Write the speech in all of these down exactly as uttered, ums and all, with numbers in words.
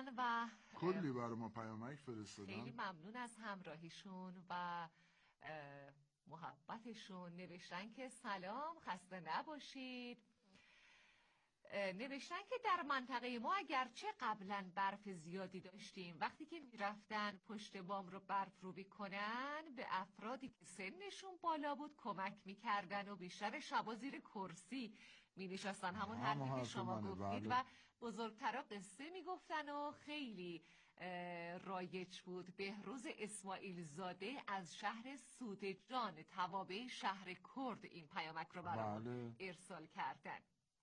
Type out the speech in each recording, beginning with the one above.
نوشتن و کلی برای ما پیامک فرستادن. خیلی ممنون از همراهیشون و محبتشون. نوشتن که سلام، خسته نباشید. نوشتن که در منطقه ما اگرچه قبلا برف زیادی داشتیم، وقتی که میرفتن پشت بام رو برف روبی کنن به افرادی که سنشون بالا بود کمک میکردن و بیشتر شبا زیر کرسی می نشستن، همون حرفی که شما گفتید. و بزرگترا قصه میگفتن و خیلی رایج بود. بهروز اسماعیل زاده از شهر سودجان توابع شهر کرد این پیامک رو برامون ارسال کردن.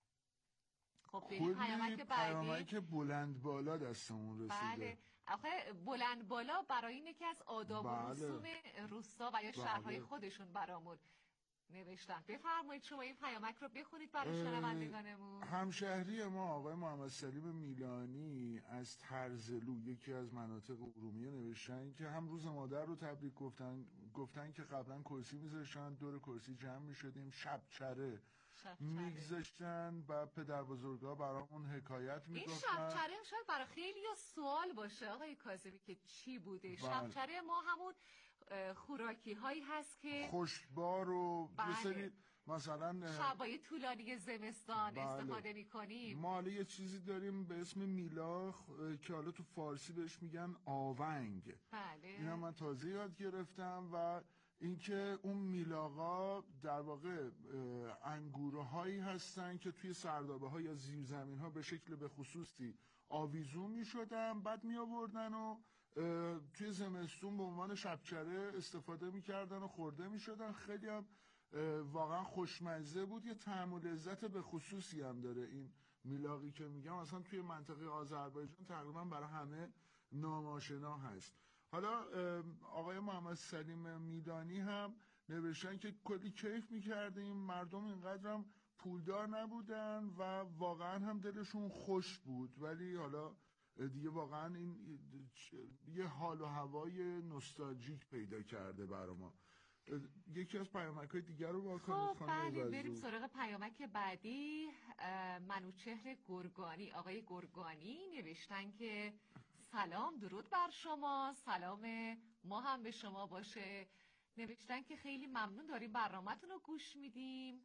خب کلی پیامک پیامک بلند بالا دستمون رسیده. بله، آخه بلند بالا برای اینه که از آداب و رسوم روستا و یا شهرهای خودشون برامون نوشتن. بفرمایید شما این پیامک رو بخونید برای شنوندگانمون. همشهری ما آقای محمد سلیم میلانی از ترزلو، یکی از مناطق ارومیه، نوشتن که هم روز مادر رو تبریک گفتن گفتن که قبلا کرسی میذاشتن دور کرسی جمع میشدیم، شب چره میگذاشتن و پدر بزرگا برامون حکایت میگفتن. این شب چره شاید برای خیلی سوال باشه آقای کاظمی که چی بوده. شب چره ما همون خوراکی هایی هست که خوشبار و یه سری مثلا شبای طولانی زمستان بله. استفاده میکنیم. ما حالا یه چیزی داریم به اسم میلاخ که حالا تو فارسی بهش میگن آونگ. بله. اینا من تازه یاد گرفتم. و اینکه اون میلاغا در واقع انگوره هایی هستن که توی سردابه ها یا زیرزمین ها به شکل به خصوصی آویزون می شدن، بعد می آوردن و توی زمستون به عنوان شبچره استفاده می کردن و خورده می شدن. خیلی هم واقعا خوشمزه بود. یه طعم و لذت به خصوصی هم داره این میلاغی که میگم، اصلا توی منطقه آذربایجان تقریبا برای همه ناماشنا هست. حالا آقای محمد سلیم میدانی هم نوشتن که کلی کیف میکردیم، مردم اینقدر هم پولدار نبودن و واقعا هم دلشون خوش بود، ولی حالا دیگه واقعا این یه حال و هوای نوستالژیک پیدا کرده برای ما. یکی از پیامک های دیگر رو واکنید خب بله، بریم سراغ پیامک بعدی. منوچهر گرگانی، آقای گرگانی نوشتن که سلام، درود بر شما، سلام ما هم به شما باشه. نوشتن که خیلی ممنون داریم برنامه‌تون رو گوش میدیم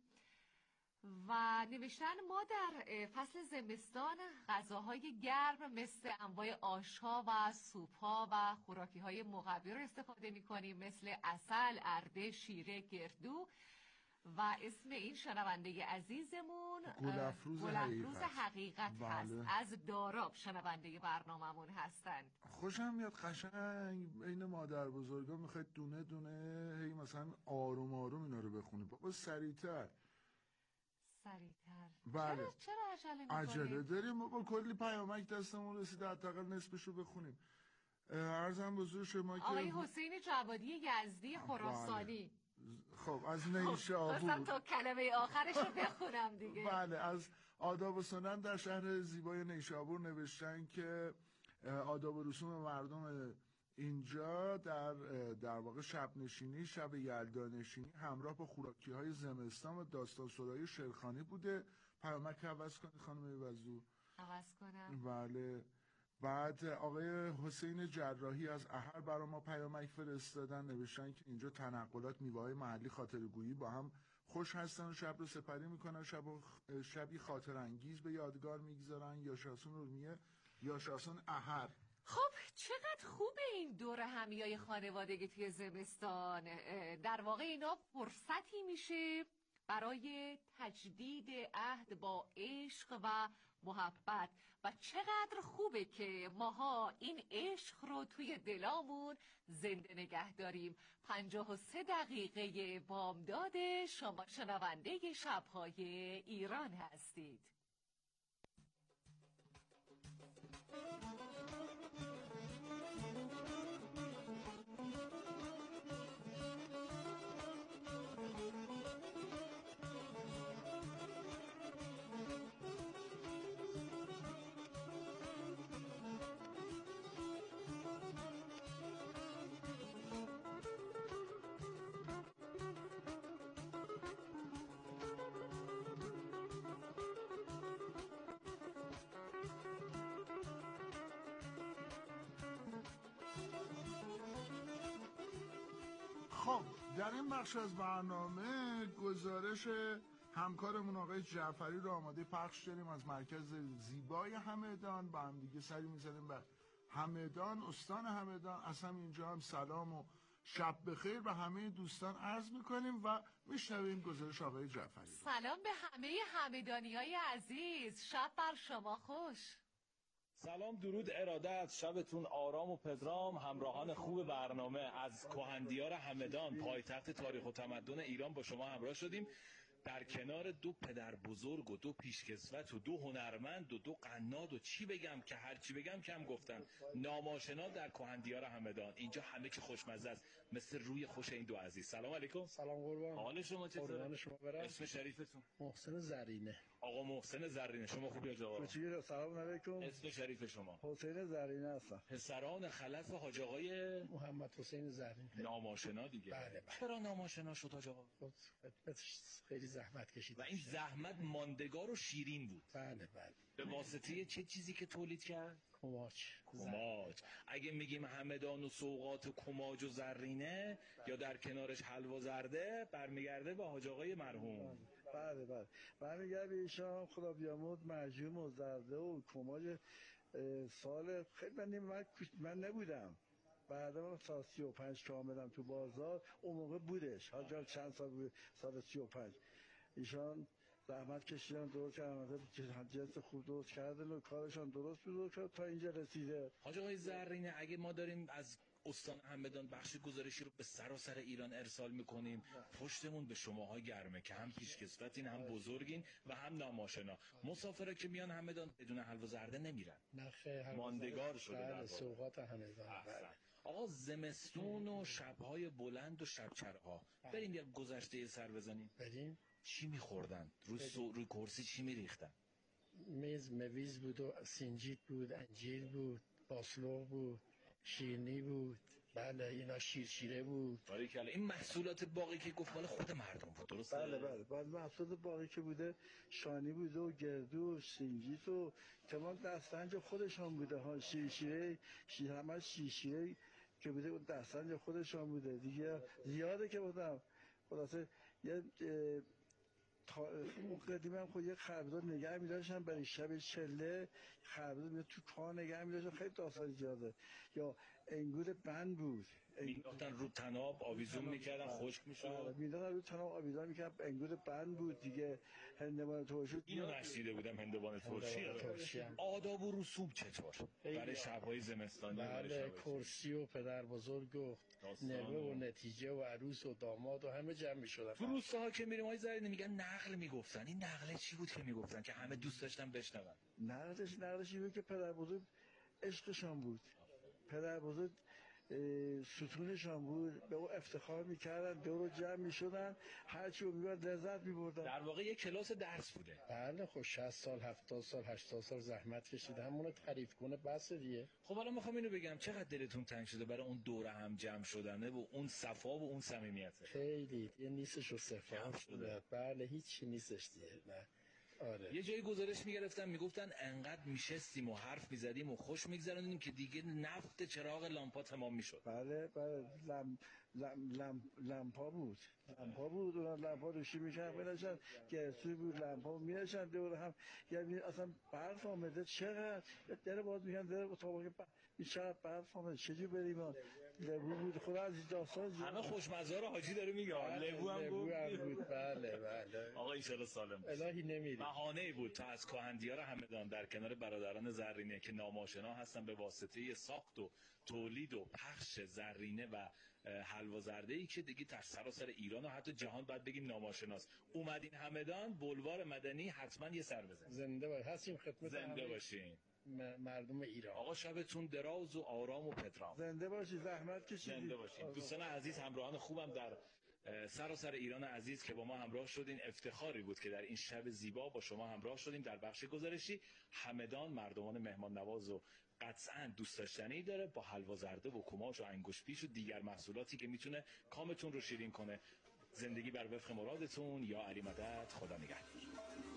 و نوشتن ما در فصل زمستان غذاهای گرم مثل انواع آش‌ها و سوپ‌ها و خوراکی‌های مقوی رو استفاده می‌کنیم، مثل عسل، ارده، شیره، گردو. و اسم این شنونده عزیزمون گلافروز حقیقت, حقیقت هست. از داراب شنونده برنامه‌مون هستند. خوشم میاد، قشنگ این مادر بزرگا میخواید دونه دونه هی مثلا آروم آروم اینا رو بخونید. بابا سریعتر سریعتر. بله. چرا چرا عجله می‌کنید؟ عجله داریم با کلی پیامک دستمون رسیده، حداقل نصفش رو بخونیم. عرضم بزرگ شما که آقای حسین جوادی یزدی خراسانی. خب از نیشابور. خواستم تا کلمه آخرش رو بخونم دیگه. بله، از آداب و سنن در شهر زیبای نیشابور نوشتن که آداب و رسوم مردم اینجا در در واقع شب نشینی، شب یلدا نشینی همراه با خوراکی های زمستان و داستان سرای شیرخانی بوده. پیامک عوض کنید خانم وزو. عوض کنم. بله. بعد آقای حسین جراحی از احر برای ما پیامک فرستادن، نوشتن که اینجا تنقلات میوه‌های محلی خاطرگویی با هم خوش هستن و شب رو سپری میکنن، شب شبی خاطر انگیز به یادگار میگذارن. یاشاسون رومیه، یاشاسون احر. خب چقدر خوبه این دور همیای خانوادگی توی زمستان. در واقع اینا فرصتی میشه برای تجدید عهد با عشق و محبت و چقدر خوبه که ماها این عشق رو توی دلامون زنده نگه داریم. پنجاه و سه دقیقه بامداد شما شنونده شب‌های ایران هستید. خب در این بخش از برنامه گزارش همکارمون آقای جعفری رو آماده پخش داریم از مرکز زیبای همدان. با هم دیگه سری میزنیم به همدان، استان همدان. از هم اینجا هم سلام و شب بخیر به همه دوستان عرض میکنیم و میشنویم گزارش آقای جعفری. سلام به همه همدانی های عزیز، شب بر شما خوش. سلام، درود، ارادت، شبتون آرام و پدرام. همراهان خوب برنامه از کهندیار همدان، پایتخت تاریخ و تمدن ایران با شما همراه شدیم در کنار دو پدر بزرگ و دو پیشکسوت و دو هنرمند و دو قناد و چی بگم که هر چی بگم کم گفتن، ناماشنا در کهندیار همدان. اینجا همه چی خوشمزه است، مثل روی خوش این دو عزیز. سلام علیکم. سلام قربان. حال شما چطوره؟ قربان شما برم. اسم شریفتون؟ محسن زرینه. آقا محسن زرینه، شما خوبی آقا؟ چطوری؟ سلام علیکم. اسم شریف شما؟ حسین زرینه هستم. پسران خلف حاج آقای محمد حسین زرینه. ناماشنا دیگه. بله بله. چرا ناماشنا شد حاج آقا؟ خیلی زحمت کشید و این زحمت ماندگار و شیرین بود. بله بله. به واسطه چه چیزی که تولید کرد؟ کماج. کماج. اگه میگیم همدان و سوغات و کماج و زرینه یا در کنارش حلوا زرده، برمیگرده به حاج آقای مرحوم. بله بله. برمیگرده به ایشان، خدا بیامرد، مرحوم و زرده و کماج. سال خیلی من من, من نبودم. بعدا سال سی و پنج که آمدم تو بازار، اون موقع بودش. حالا چند سال بود؟ سال سی و پنج. ایشان زحمت کشیدن، درست کردن، جنس خوب درست کردن و کارشان درست بود که تا اینجا رسیده. حاج آقای زرینه، اگه ما داریم از استان همدان بخش گزارشی رو به سراسر ایران ارسال میکنیم، پشتمون به شماها گرمه که هم پیشکسوتین، هم بزرگین و هم ناماشنا. مسافرا که میان همدان بدون حلوا زرده نمیرن. ماندگار شده در سوغات همدان. آقا زمستون و شبهای بلند و شبچرها، بریم یه گذشته سر بزنیم. بریم. چی میخوردن؟ روی, سو... روی کرسی چی میریختن؟ میز مویز بود و سینجیت بود، انجیر بود، باسلوق بود، شیرینی بود. بله اینا شیرشیره بود. باریکلا. این محصولات باقی که گفت مال خود مردم بود، درسته؟ بله بله. بعد محصولات باقی که بوده شانی بود و گردو و سینجیت و تمام دستنج خودشان بوده ها. شیرشیره شیر همه شیرشیره که بوده اون دستنج خودشان بوده دیگه. زیاده که بودم خلاصه یه اون قدیمی هم خود یه خربزار نگه می داشتن برای شب چله، خربزار می تو کار نگه می داشتن. خیلی داستان زیاده. یا انگور بند بود، مینداختن رو تناب آویزون میکردن، خشک میشد. مینداختن رو تناب آویزون میکردن. انگور بند بود دیگه. هندوانه ترشی اینو نشنیده بودم، هندوانه ترشی. آداب و رسوم چطور برای شب‌های زمستانی؟ بله، کرسی و پدر بزرگ و نوه و نتیجه و عروس و داماد و همه جمع میشدن. تو روستاها که میریم های زرینه میگن نقل میگفتن. این نقله چی بود که میگفتن که همه دوست داشتن بشنون؟ نقلش نقلش بود که پدر بزرگ عشقشان بود. پدر بزرگ ستونشان بود، به او افتخار میکردن، دور رو جمع میشدن، هرچی رو میبرد لذت میبردن. در واقع یک کلاس درس بوده. بله خب شصت سال هفتاد سال هشتاد سال زحمت کشیده، همونو تعریف کنه بس دیگه. خب حالا میخوام اینو بگم، چقدر دلتون تنگ شده برای اون دوره هم جمع شدنه و اون صفا و اون صمیمیت؟ خیلی یه نیستش و صفا شده. بله هیچی نیستش دیگه. نه آره. یه جایی گزارش میگرفتن میگفتن انقدر میشستیم و حرف میزدیم و خوش میگذروندیم که دیگه نفت چراغ لامپا تمام میشد. بله بله. لم لم لم لامپا بود. لامپا بود. اون لامپا روشی میشن میرشن گرسوی بود. لامپا میرشن دور هم. یعنی اصلا برف آمده چقدر در باز میگن در اتاق چقدر برف آمده چجوری بریم. لبو بود. خدا از داستان همه خوشمزه رو حاجی داره میگه. لبو هم بود. بود. بله بله. آقا ان شاء الله سالم باشه. الهی نمیری. بهانه‌ای بود تا از کهندیار همدان در کنار برادران زرینه که ناماشنا هستن به واسطه ساخت و تولید و پخش زرینه و حلوا زرده‌ای که دیگه در سراسر ایران و حتی جهان باید بگیم ناماشناست. اومدین همدان، بلوار مدنی، حتما یه سر بزنید. زنده باشین. هستیم خدمت زنده باشین مردم ایران. آقا شبتون دراز و آرام و پدرام. زنده باشید، زحمت کشیدید. زنده باشید. دوستان عزیز، همراهان خوبم در سراسر ایران عزیز که با ما همراه شدین، افتخاری بود که در این شب زیبا با شما همراه شدیم در بخش گزارشی. همدان مردمان مهمان نواز و قطعاً دوست داشتنی داره با حلوا زرده و کماج و انگشت پیش و دیگر محصولاتی که میتونه کامتون رو شیرین کنه. زندگی بر وفق مرادتون. یا علی مدد. خدا نگهدار.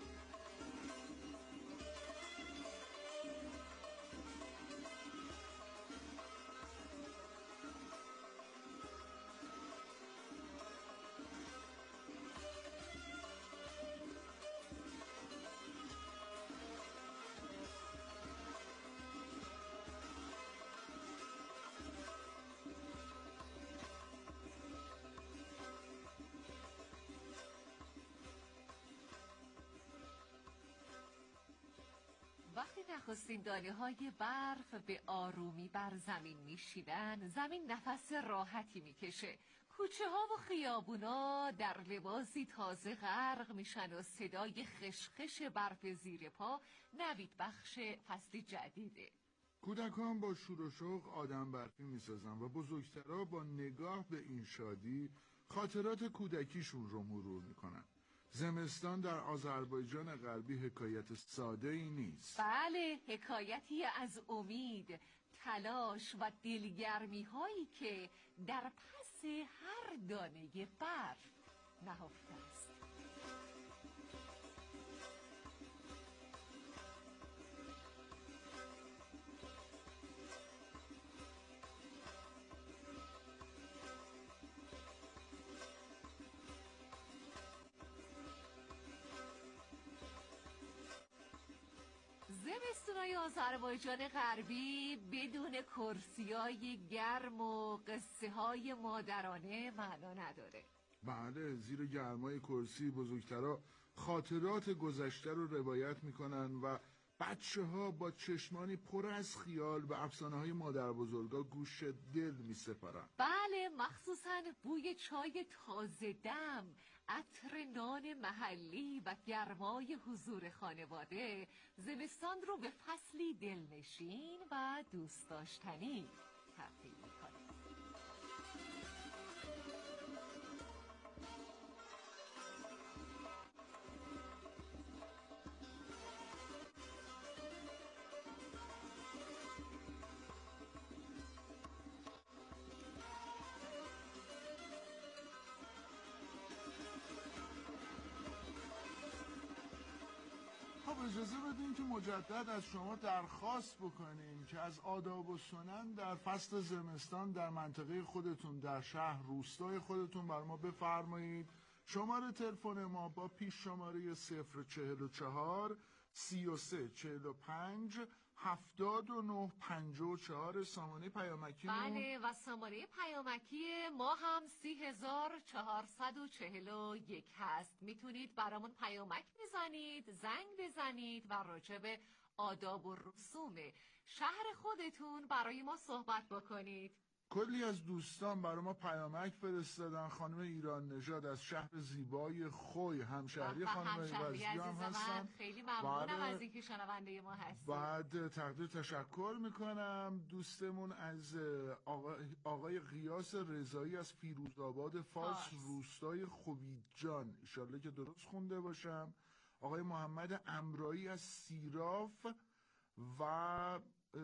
وقتی نخستین دانه های برف به آرومی بر زمین میشینن، زمین نفس راحتی میکشه. کوچه ها و خیابونا در لباسی تازه غرق میشن و صدای خشخش برف زیر پا نوید بخش فصل جدیده. کودکان با شور و شوق آدم برفی میسازن و بزرگترها با نگاه به این شادی خاطرات کودکیشون رو مرور میکنن. زمستان در آذربایجان غربی حکایت ساده ای نیست. بله، حکایتی از امید، تلاش و دلگرمی هایی که در پس هر دانه برف نهفته است. زمستونای آذربایجان غربی بدون کرسیای گرم و قصه های مادرانه معنا نداره. بله، زیر گرمای کرسی بزرگترها خاطرات گذشته رو روایت میکنن و بچه ها با چشمانی پر از خیال به افسانه های مادر بزرگا گوش دل میسپارن. بله، مخصوصا بوی چای تازه دم، عطر نان محلی و گرمای حضور خانواده زمستان رو به فصلی دلنشین و دوست داشتنی تبدیل میکنه. خب اجازه بدین که مجدد از شما درخواست بکنیم که از آداب و سنن در فصل زمستان در منطقه خودتون، در شهر روستای خودتون بر ما بفرمایید. شماره تلفن ما با پیش شماره صفر چهل و چهار سی و سه چهل و پنج هفتاد و نه پنجاه و چهار سامانه پیامکی. بله، و سامانه پیامکی ما هم سی هزار چهارصد و چهل و یک هست. میتونید برامون پیامک بزنید، زنگ بزنید و راجع به آداب و رسوم شهر خودتون برای ما صحبت بکنید. کلی از دوستان برای ما پیامک فرستادن. خانم ایران نژاد از شهر زیبای خوی، همشهری خانم ایوزی هم هستن. خیلی ممنونم از اینکه شنونده ما هستید. بعد تقدیر تشکر میکنم دوستمون از آقای, آقای قیاس رضایی از فیروزآباد فارس، روستای خویدجان، انشالله که درست خونده باشم. آقای محمد امرایی از سیراف و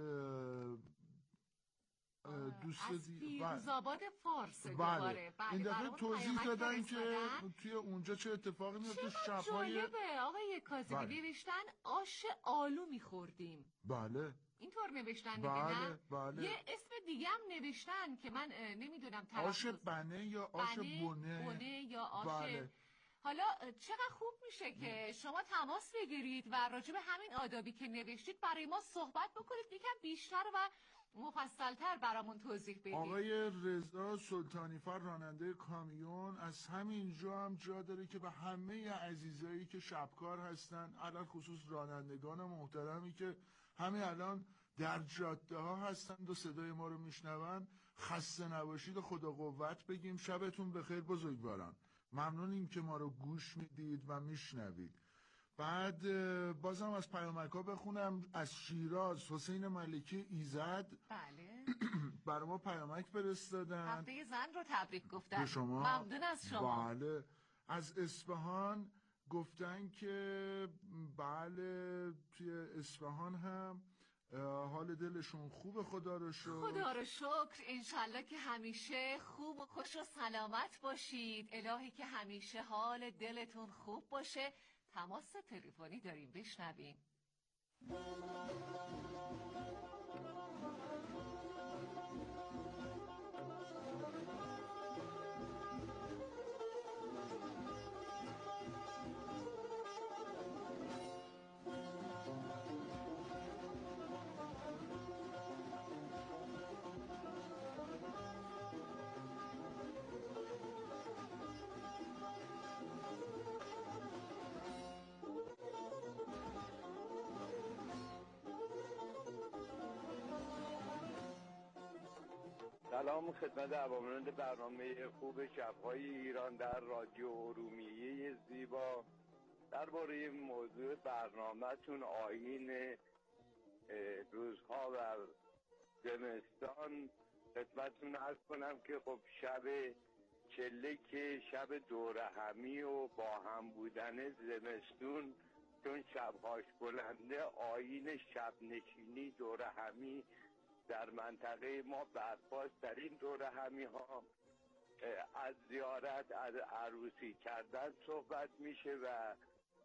دوست از فیروزآباد فارس. بله. این دفعه توضیح دادن که توی اونجا چه اتفاقی میفته. شب‌های جالبه آقای کاظمی. بله. نوشتن آش آلو میخوردیم. بله اینطور نوشتن. بله. نه؟ بله. یه اسم دیگه هم نوشتن که من نمیدونم آش بنه یا آش بنه بونه, بونه یا آش. بله. حالا چقدر خوب میشه که شما تماس بگیرید و راجع به همین آدابی که نوشتید برای ما صحبت بکنید، یکم بیشتر و مفصل‌تر برامون توضیح بدید. آقای رضا سلطانیفر راننده کامیون از همین جا هم جا داره که به همه عزیزایی که شبکار هستن، علل خصوص رانندگان محترمی که همین الان در جاده ها هستند و صدای ما رو میشنون، خسته نباشید و خدا قوت بگیم. شبتون بخیر بزرگواران. ممنونیم که ما رو گوش میدید و میشنوید. بعد بازم از پیامک ها بخونم. از شیراز حسین ملکی ایزد بله برای ما پیامک فرستادن. هفته زن رو تبریک گفتن. به شما ممنون از شما. بله. از اصفهان گفتن که بله توی اصفهان هم حال دلشون خوبه، خدا رو شکر. خدا رو شکر. انشالله که همیشه خوب و خوش و سلامت باشید. الهی که همیشه حال دلتون خوب باشه. تماس تلفنی داریم، بشنویم. سلام خدمت عوامل برنامه خوب شب‌های ایران در رادیو ارومیه زیبا. درباره موضوع برنامه‌تون آیین روزها و زمستان خدمتتون عرض کنم که خب شب چله که شب دور همی و با هم بودن زمستون، چون شبهاش بلنده، آیین شب نشینی دور همی در منطقه ما برپاست. در این دور همی ها از زیارت، از عروسی کردن صحبت میشه و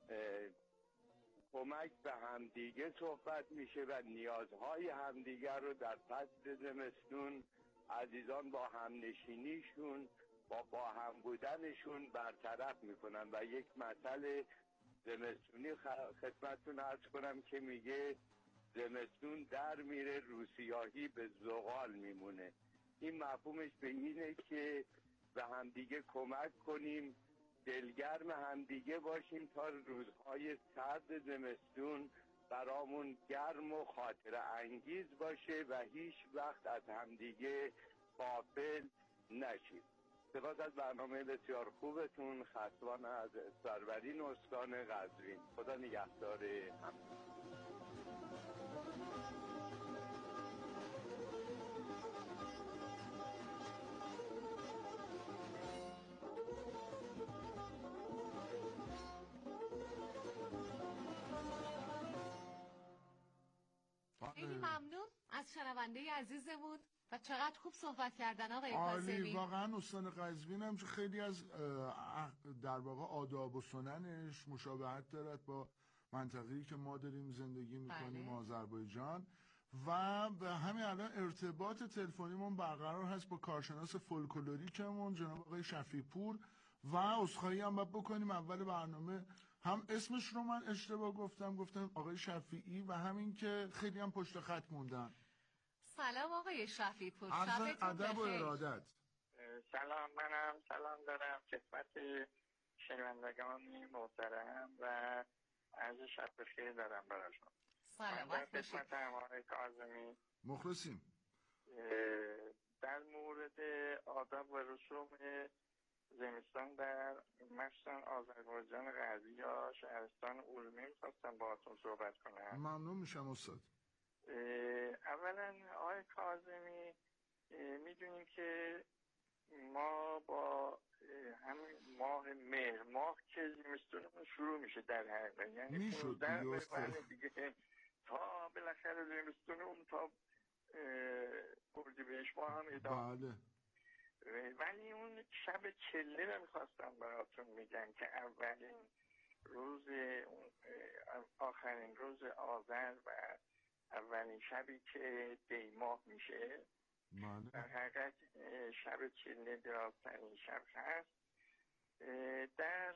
کمک به همدیگه صحبت میشه و نیازهای همدیگر رو در فصل زمستون عزیزان با همنشینیشون، با با هم بودنشون برطرف میکنن. و یک مسئله زمستونی خدمتتون عرض کنم که میگه زمستون در میره روسیاهی به زغال میمونه. این مفهومش به اینه که به همدیگه کمک کنیم، دلگرم همدیگه باشیم تا روزهای سرد زمستون برامون گرم و خاطره انگیز باشه و هیچ وقت از همدیگه غافل نشیم. سپاس از برنامه بسیار خوبتون. خسوان از سرورین استان قزوین. خدا نگهدار همه. خیلی ممنون از شنونده عزیزمون و چقدر خوب صحبت کردن آقای عالی. کاظمی. واقعا استان قزوین هم خیلی از در واقع آداب و سننش مشابهت دارد با منطقه‌ای که ما داریم زندگی میکنیم، بله. آذربایجان. و به همین الان ارتباط تلفنیمون برقرار هست با کارشناس فولکلوریکمون جناب آقای شفیع پور و عذرخواهی هم باید بکنیم اول برنامه هم اسمش رو من اشتباه گفتم، گفتم آقای شفیعی و همین که خیلی هم پشت خط موندن. سلام آقای شفیع پور، عرض شبتون ادب و بخیر. ارادت. سلام، منم سلام دارم خدمت شنوندگان محترم و عرض شب بخیر دارم براشون. سلامت باشید. خدمت آقای کاظمی مخلصیم. در مورد آداب و رسوم زمستان در مخصوصا آذربایجان غربی یا شهرستان ارومیه می‌خواستم باهاتون صحبت کنم. ممنون میشم استاد. اولا آقای کاظمی، میدونیم که ما با همین ماه مهر ماه که زمستونمون شروع میشه در حقیقت، یعنی میشد دیگه دیگه تا بالاخره زمستونمون تا اردیبهشت ماه هم ادامه. بله. ولی اون شب چله رو میخواستم براتون میگم که اولین روز آخرین روز آذر و اولین شبی که دی ماه میشه، بله. در حقیقت شب چله درازترین شب هست. در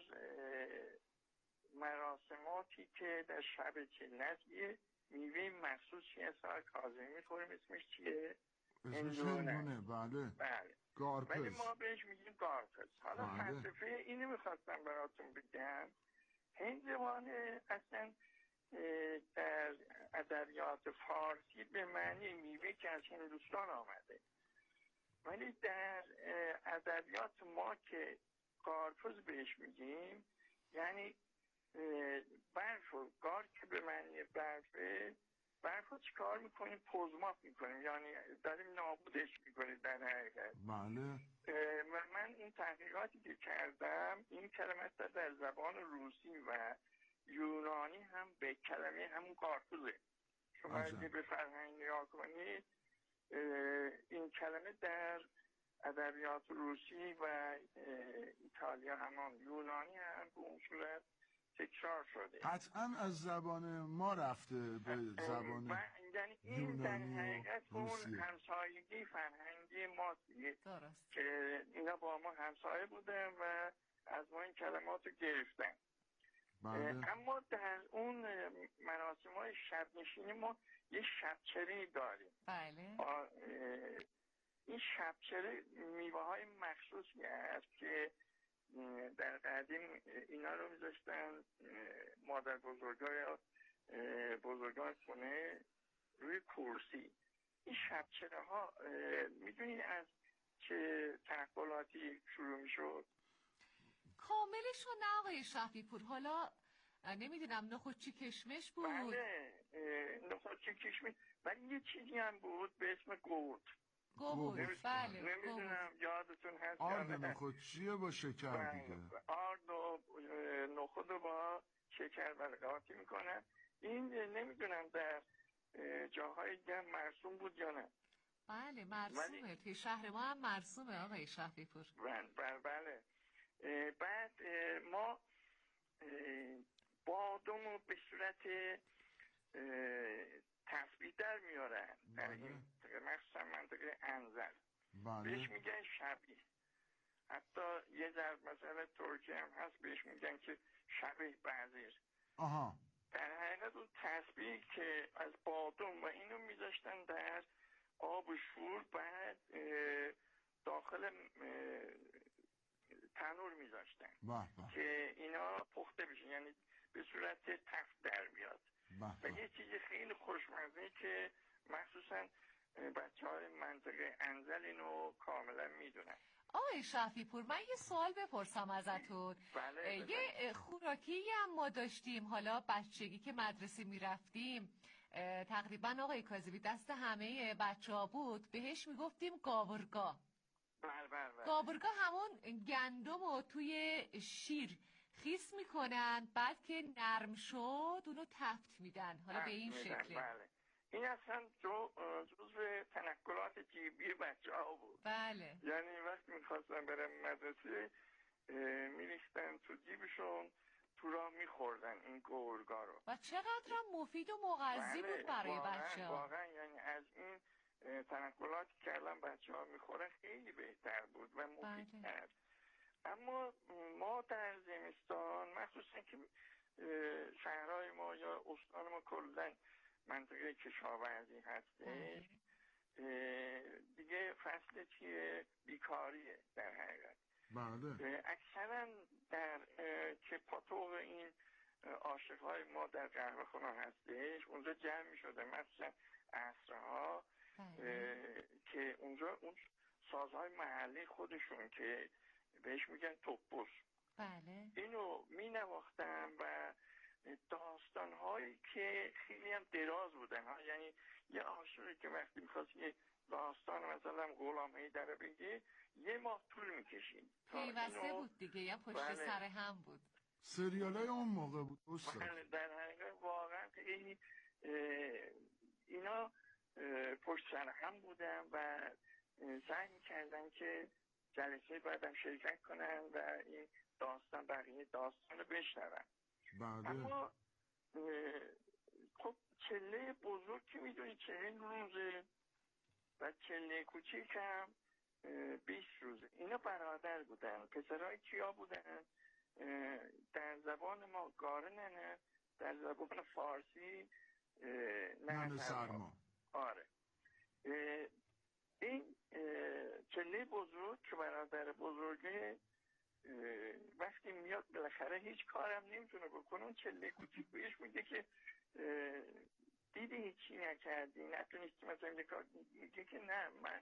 مراسماتی که در شب چله هست یه میوه مخصوصی هست آقای کاظمی میخوریم، اسمش چیه؟ اسمش هندونه. بله. بله. گارپز. ولی ما بهش میگیم گارپز. حالا بله. فلسفه اینو میخواستم براتون بگم. هندوانه اصلا در ادبیات فارسی به معنی میوه که از هندوستان آمده، ولی در ادبیات ما که گارپز بهش میگیم یعنی برف و گار که به معنی برفه، برف رو چیکار میکنیم؟ پوزماف میکنیم، یعنی داریم نابودش میکنیم در حقیقت. بله. و من این تحقیقاتی که کردم این کلمه در زبان روسی و یونانی هم به کلمه همون گارپوزه. شما اگه به فرهنگ نگاه کنید این کلمه در ادبیات روسی و ایتالیا همان یونانی هم به اون صورت تکرار شده. قطعا از زبان ما رفته به زبان و یعنی این در حقیقت اون همسایگی فرهنگی ماست که اینا با ما همسایه بودن و از ما این کلمات رو گرفتن. بله. اما در اون مراسم های شب نشینی ما یه شبچره داریم. بله. این شبچره میوه های مخصوصی هست که در قدیم اینا رو میذاشتن مادر بزرگای بزرگان خونه روی کرسی. این شب بچه ها میدونی از چه تنقلاتی شروع میشد؟ کاملش رو نه آقای شفیع پور، حالا نمیدونم نخودچی کشمش بود. بله نخودچی کشمش، ولی یه چیزی هم بود به اسم گورد. گورد بله. نمیدونم یادتون هست آرد نخودچیه با شکر دیگه. آرد و نخود رو با شکر قاطی میکنن. این نمیدونم در جاهای دیگه مرسوم بود یا نه. بله مرسومه، توی شهر ما هم مرسومه آقای شفیع پور. بله بله. بعد ما بادم رو به صورت تثبیت در میارن در این مخصوصا منطقه انزل. بله. بهش میگن شبیه. حتی یه در مثلا ترکیه هم هست بهش میگن که شبیه بعضیر. آها. در حقیقت اون تسبیح که از بادم و اینو میذاشتن در آب شور، بعد داخل تنور میذاشتن که اینا پخته بشن، یعنی به صورت تفت در بیاد. و یه چیز خیلی خوشمزه که مخصوصا بچه های منطقه انزل اینو کاملا میدونن. آقای شفیع پور من یه سوال بپرسم ازتون. بله یه خوراکی هم ما داشتیم حالا بچگی که مدرسه میرفتیم، تقریبا آقای کاظمی دست همه بچه ها بود، بهش میگفتیم گاورگا. بله بله بله. گاورگا همون گندم رو توی شیر خیس میکنن، بعد که نرم شد اونو تفت میدن، حالا به این شکله. بله. این اصلا جو جزو تنقلات جیبی بچه ها بود. بله. یعنی وقتی میخواستن برن مدرسه میریختن تو جیبشون، تو راه میخوردن این گاورگا رو. و چقدر هم مفید و مغذی بله. بود برای بچه ها. واقعا یعنی از این تنقلاتی که الان بچه ها میخورن خیلی بهتر بود و مفیدتر. بله. اما ما در زمستان مخصوصا که شهرهای ما یا استان ما کلا منطقه کشاورزی هستش، دیگه فصل چیه؟ بیکاریه در حقیقت. بله. اکثرا در که پاتوق این عاشقهای ما در قهوه خونه هستش اونجا جمع می شده، مثلا عصرها که اونجا اون سازهای محلی خودشون که بهش میگن توپوس، بله. اینو می نواختن و داستانهایی که خیلی هم دراز بودن ها. یعنی یه عاشقی که وقتی میخواست یه داستان مثلا غلام حیدر بگه یه ماه طول میکشید. پیوسته بود دیگه، یا پشت بله. سر هم بود. سریالای اون موقع بود استاد. بله در حقیقت واقعا خیلی اینا پشت سر هم بودن و سعی میکردن که جلسه بعدم شرکت کنن و این داستان بقیه داستان رو بشنون. بله. اما خب چله بزرگ که میدونی چهل روزه و چله کوچیک هم بیست روزه. اینا برادر بودن. پسرهای کیا بودن؟ در زبان ما گاره ننه، در زبان فارسی ننه سرما. آره. این چله بزرگ که برادر بزرگه وقتی میاد بالاخره هیچ کارم نمیتونه بکنه، اون چله کوچیک بهش میگه که دیدی هیچی نکردی، نتونستی مثلا یه کار، میگه که نه من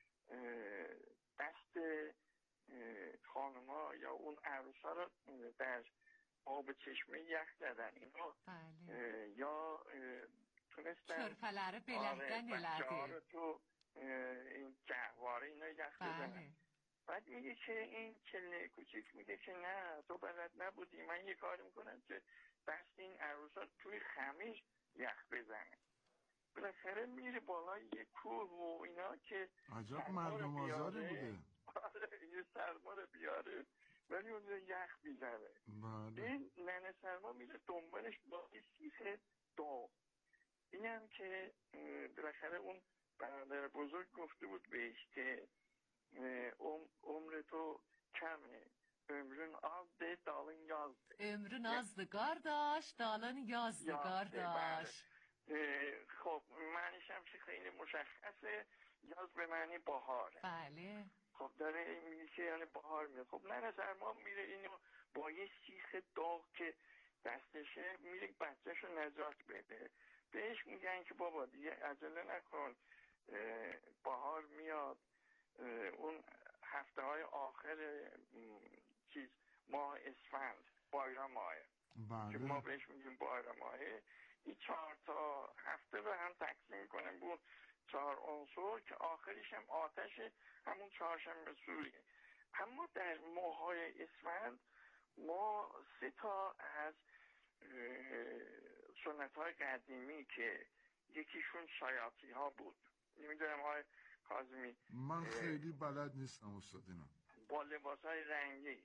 دست خانوما یا اون عروسا رو در آب چشمه یخ زدن اینا. بله. یا تونستن چرفله رو بلندن آره تو این گهواره اینا یخ بزنن. بعد میگه که این چله کوچیک میگه که نه تو بلد نبودی، من یه کاری میکنم که دست این عروسا توی خمیش یخ بزنه. بالاخره میره بالای یه کوه و اینا که عجب مردم آزاری بوده. یه سرما رو بیاره ولی اون یخ میزنه. این ننه سرما میره دنبالش با یه سیخ داغ. این هم که بالاخره اون برادر بزرگ گفته بود بهش که عمر تو کمه، ömrün azdı dalın yazdı. ömrün azdıgar داشت dalın yazdıgar داشت. خب معنیش هم خیلی مشخصه، یاز به معنی بهاره. بله. خب داره میگه یعنی بهار میاد. خب نه سرما میره اینو با یه سیخ داغ که دستشه میره بچه‌شو نجات بده. بهش میگن که بابا دیگه عجله نکن، اون هفته های آخر چیز ماه اسفند، بایرام ماهه که ما بله بهش میگیم بایرام ماهه، این چهار تا هفته رو هم تقسیم کنیم بود چهار عنصر که آخریش هم آتش، همون چهارشنبه سوریه. اما در ماه‌های اسفند ما سه تا از سنت های قدیمی که یکیشون شیاطی ها بود، نمیدونم آقای کاظمی من خیلی بلد نیستم استاد اینا، با لباس های رنگی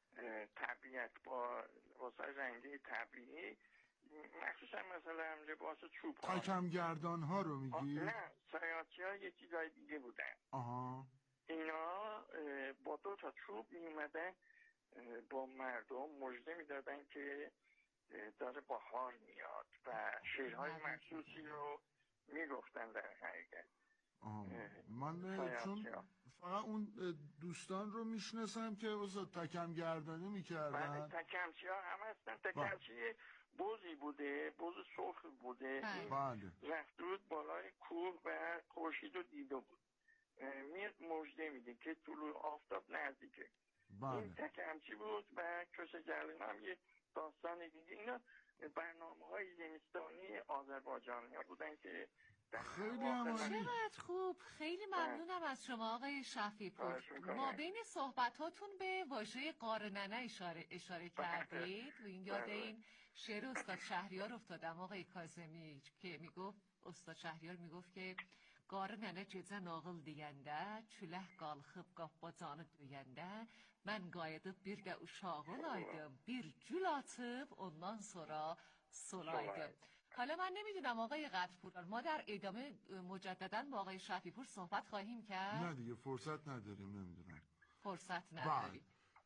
طبیعت، با لباس های رنگی طبیعی، مخصوصا مثلا لباس چوب ها، تکم گردان ها رو میگی؟ نه شیاطی ها یه چیزای دیگه بودن. آها. اینا با دو تا چوب می اومدن با مردم مژده میدادن که داره بهار میاد و شعرهای مخصوصی رو میگفتن در حقیقت. آها. من چون فقط اون دوستان رو میشناسم که استاد تکم گردانی میکردن. بله تکمچی ها هم هستن. تکمچی بوزی بوده، بوز سرخ بوده، بله. رفت بود بالای کوه و خورشید رو دیده بود، میاد مژده میده که طلوع آفتاب نزدیکه. بله. این تکمچی بود و کشه جلن هم یه داستان دیگه. اینا برنامه های زمستانی آذربایجانی ها بودن که خیلی همانی. چقدر خوب. خیلی ممنونم از شما آقای شفیع‌پور. ما بین صحبتاتون به واژه قارننه اشاره اشاره کردید و این یاد این شعر استاد شهریار افتادم آقای کاظمی که میگفت، استاد شهریار میگفت که قارننه cezə nağıl deyəndə, çüləh qalxıb qapbacanı döyəndə, mən qayıdıb bir də uşağı olaydım, bir gül açıb ondan sonra solaydım. حالا من نمیدونم آقای قدرپور، ما در ادامه مجددا با آقای شفیع‌پور صحبت خواهیم کرد؟ نه دیگه فرصت نداریم، نمیدونم. فرصت نداریم.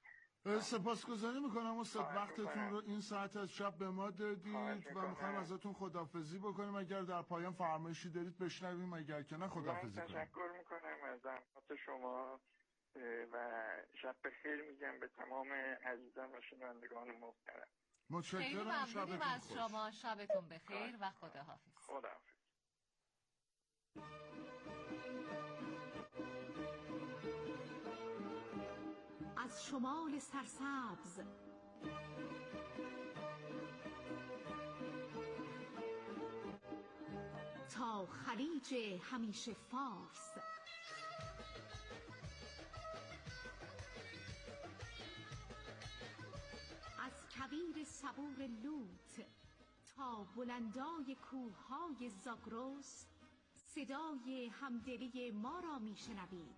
سپاسگزاری میکنم استاد وقتتون رو این ساعت از شب به ما دادید و میخوایم ازتون خداحافظی بکنیم. اگر در پایان فرمایشی دارید بشنویم، اگر که نه خداحافظی کنیم. من تشکر میکنم از زحمات شما و شب بخیر میگم به تمام عزیزان و شنوندگان محترم. متشکرم. شبتون خوش. از شما شبتون بخیر و خداحافظ. خداحافظ. از شمال سرسبز تا خلیج همیشه فارس، از کویر صبور لوط تا بلندای کوههای زاگرس، صدای همدلی ما را میشنوید.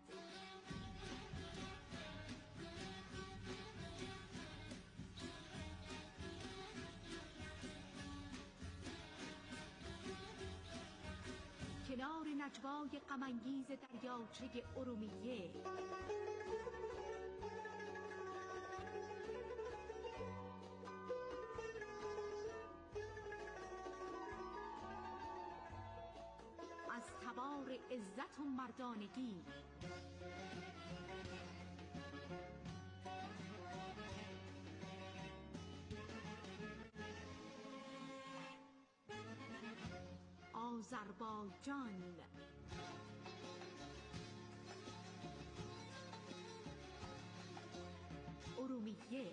کنار نجوای غم‌انگیز دریاچه ارومیه، از تبار عزت و مردانگی، آذربایجان، ارومیه،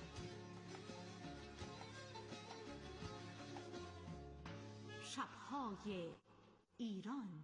شب‌های ایران.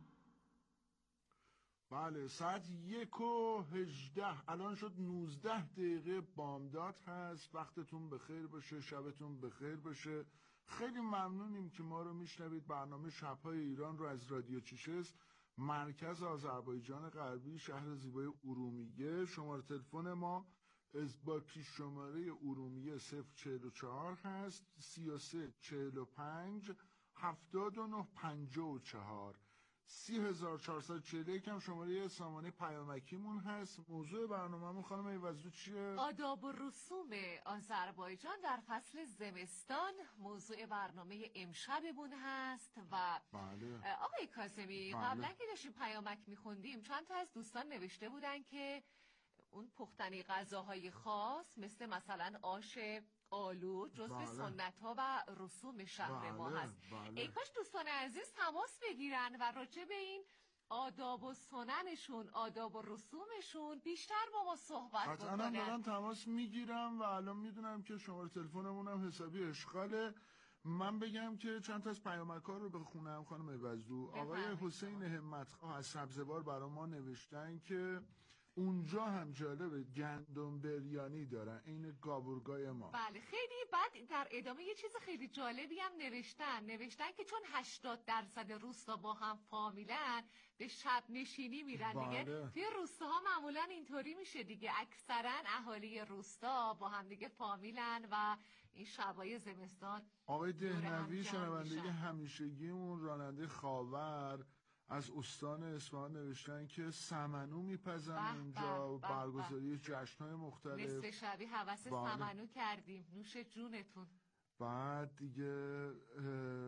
بله ساعت یک و هجده، الان شد نوزده دقیقه بامداد هست. وقتتون بخیر باشه، شبتون بخیر باشه. خیلی ممنونیم که ما رو میشنوید. برنامه شب‌های ایران رو از رادیو چیشس، مرکز آذربایجان غربی، شهر زیبای ارومیه. شماره تلفن ما از با پیش شماره ارومیه صفر چهل و چهار هست، سی و سه چهل و پنج هفتاد و نه پنجاه و چهار. سی هزار چهارصد و چهل و یک هم شماره سامانه پیامکیمون هست. موضوع برنامه‌مون خانم ایوزدو چیه؟ آداب و رسوم آذربایجان در فصل زمستان موضوع برنامه امشبمون هست. و بله. آقای کاظمی، بله. قبلا که داشتیم پیامک میخوندیم چند تا از دوستان نوشته بودن که اون پختنی غذاهای خاص مثل مثلا آش آلو جزو بله. سنت ها و رسوم شهر بله. ما هست. بله. ای کاش دوستان عزیز تماس بگیرن و راجع به این آداب و سننشون، آداب و رسومشون بیشتر با ما صحبت قطعا هم بکنن. دارم تماس میگیرم و الان میدونم که شماره تلفنمون هم حسابی اشغاله. من بگم که چند تا از پیامک‌ها رو بخونم خانم عوض‌دو. آقای حسین همت‌خواه از سبزوار برای ما نوشتن که اونجا هم جالبه گندم بریانی دارن این گاورگای ما. بله خیلی. بعد در ادامه یه چیز خیلی جالبی هم نوشتن نوشتن که چون هشتاد درصد روستا با هم فامیلن به شب نشینی میرن. بله. دیگه توی روستاها معمولا اینطوری میشه دیگه، اکثرا اهالی روستا با هم دیگه فامیلن و این شبای زمستان. آقای دهنوی جمع شنونده میشن. همیشگیمون راننده خاور از استان اصفهان نوشتن که سمنو میپزن به اونجا به به برگزاری جشن‌های مختلف. نصف شبی حوث بله. سمنو کردیم، نوش جونتون. بعد دیگه اه،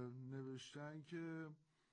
نوشتن که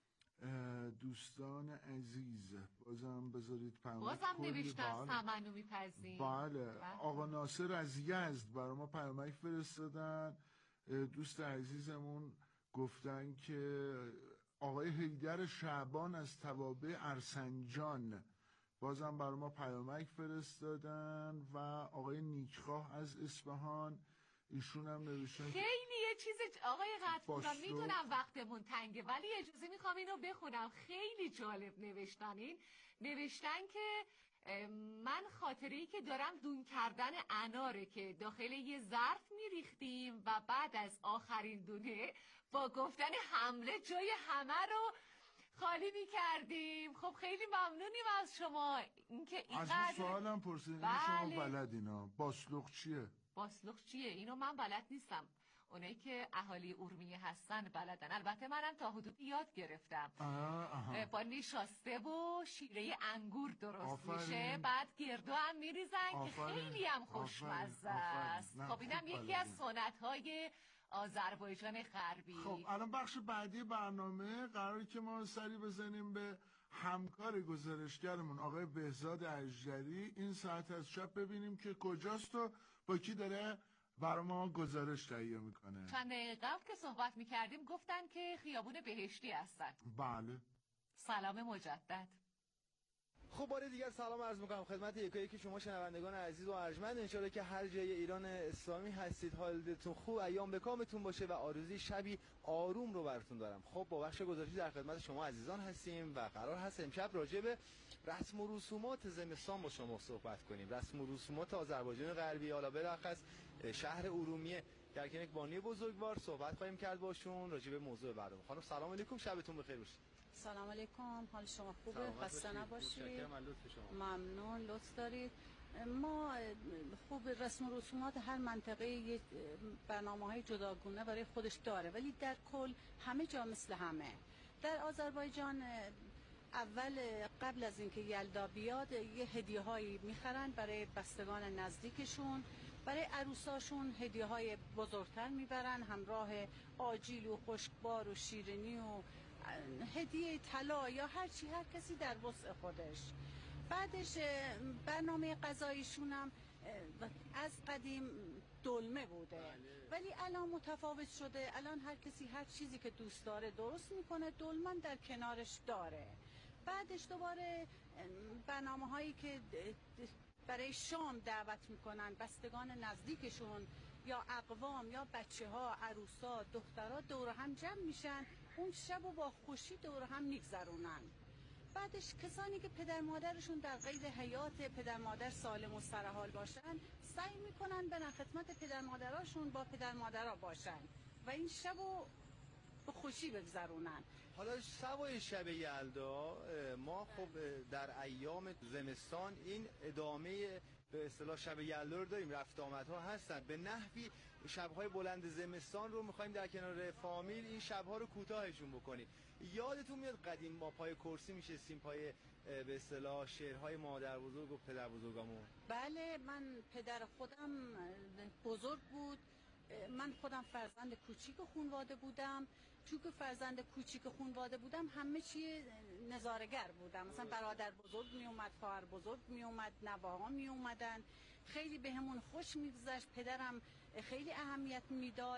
اه، دوستان عزیز بازم بذارید پیام بازم کلی. نوشتن بله. سمنو میپزیم. بله آقا ناصر از یزد برای ما پیامک فرستادن. اه، دوست عزیزمون گفتن که آقای حیدر شعبان از توابع ارسنجان بازم برای ما پیامک فرستادن و آقای نیکخواه از اصفهان ایشون هم نوشتن که خیلی یه چیز ج- آقای قطبورا باش رو- میدونم وقتمون تنگه ولی اجازه میخوام اینو بخونم. خیلی جالب نوشتن. این نوشتن که اه، من خاطره ای که دارم دون کردن اناره که داخل یه ظرف میریختیم و بعد از آخرین دونه با گفتن حمله جای همه رو خالی میکردیم. خب خیلی ممنونیم از شما اینکه از این اینقدر. سوالم پرسیدین بله. شما بلد اینا باسلوق چیه؟ باسلوخ چیه؟ اینو من بلد نیستم. اونایی که اهالی اورمیه هستن بلدن. البته منم تا حدودی یاد گرفتم. آه، آها. با نشاسته و شیره انگور درست آفرین. میشه، بعد گردو هم میریزن که آفرین. خیلی هم آفرین. خوشمزه آفرین. است. نه، خب اینم خوب یکی از بلدین. سنت های آذربایجان غربی. خب الان بخش بعدی برنامه قراره که ما سری بزنیم به همکار گزارشگرمون آقای بهزاد اژدری. این ساعت از شب ببینیم که کجاست و با کی داره برای ما گزارش تهیه میکنه. چند دقیقه قبل که صحبت میکردیم گفتن که خیابون بهشتی هستن. بله. سلام مجدد. خب بار دیگر سلام عرض میکنم خدمت یکایی که شما شنوندگان عزیز و ارجمند. انشالله که هر جای ایران اسلامی هستید حالتون خوب، ایام بکامتون باشه و آرزوی شبی آروم رو براتون دارم. خب با بخش گزارشی در خدمت شما عزیزان هستیم و قرار هست امشب راجع به رسم و رسومات زمستان با شما صحبت کنیم. رسم و رسومات آذربایجان غربی، حالا بلخص شهر ارومیه در کنار بانی بزرگوار صحبت خواهیم کرد باشون راجع به موضوع برنامه. خانم سلام علیکم، شبتون بخیر باشه. سلام علیکم، حال شما خوبه؟ خسته نباشید. ممنون، لطف دارید. ما خوب رسم و رسومات هر منطقه یک برنامه‌های جداگونه برای خودش داره ولی در کل همه جا مثل همه. در آذربایجان اول قبل از اینکه یلدا بیاد یه هدیه‌هایی میخرن برای بستگان نزدیکشون، برای عروساشون هدیه‌های بزرگتر میبرن همراه آجیل و خشکبار و شیرینی و هدیه طلا یا هر چی هر کسی در وسع خودش. بعدش برنامه غذاییشون هم از قدیم دلمه بوده ولی الان متفاوت شده. الان هر کسی هر چیزی که دوست داره درست میکنه، دلمن در کنارش داره. بعدش دوباره برنامه هایی که برای شام دعوت میکنن بستگان نزدیکشون یا اقوام یا بچه ها، عروسا، دخترها دور هم جمع میشن، اون شب و با خوشی دور هم میگذرونن. بعدش کسانی که پدر مادرشون در قید حیات، پدر مادر سالم و سرحال باشن، سعی میکنن برن خدمت پدر مادراشون، با پدر مادرها باشن و این شب و به خوشی بگذرونن. حالا سوای شب یلدا ما خب در ایام زمستان این ادامه به اصطلاح شب یلدا رو داریم، رفت آمدها هستن. به نحوی شب‌های بلند زمستان رو می‌خوایم در کنار فامیل این شب‌ها رو کوتاهشون بکنیم. یادتون میاد قدیم ما پای کرسی میشستیم پای به اصطلاح شعرهای مادر بزرگ و پدر بزرگامون؟ بله، من پدر خودم بزرگ بود، من خودم فرزند کوچیک خانواده بودم. چون که فرزند کوچیک خانواده بودم همه چی نظاره‌گر بودم. مثلا برادر بزرگ می اومد، خواهر بزرگ می اومد، نوه‌ها می اومدن، خیلی بهمون خوش میگذشت. پدرم خیلی اهمیت میداد.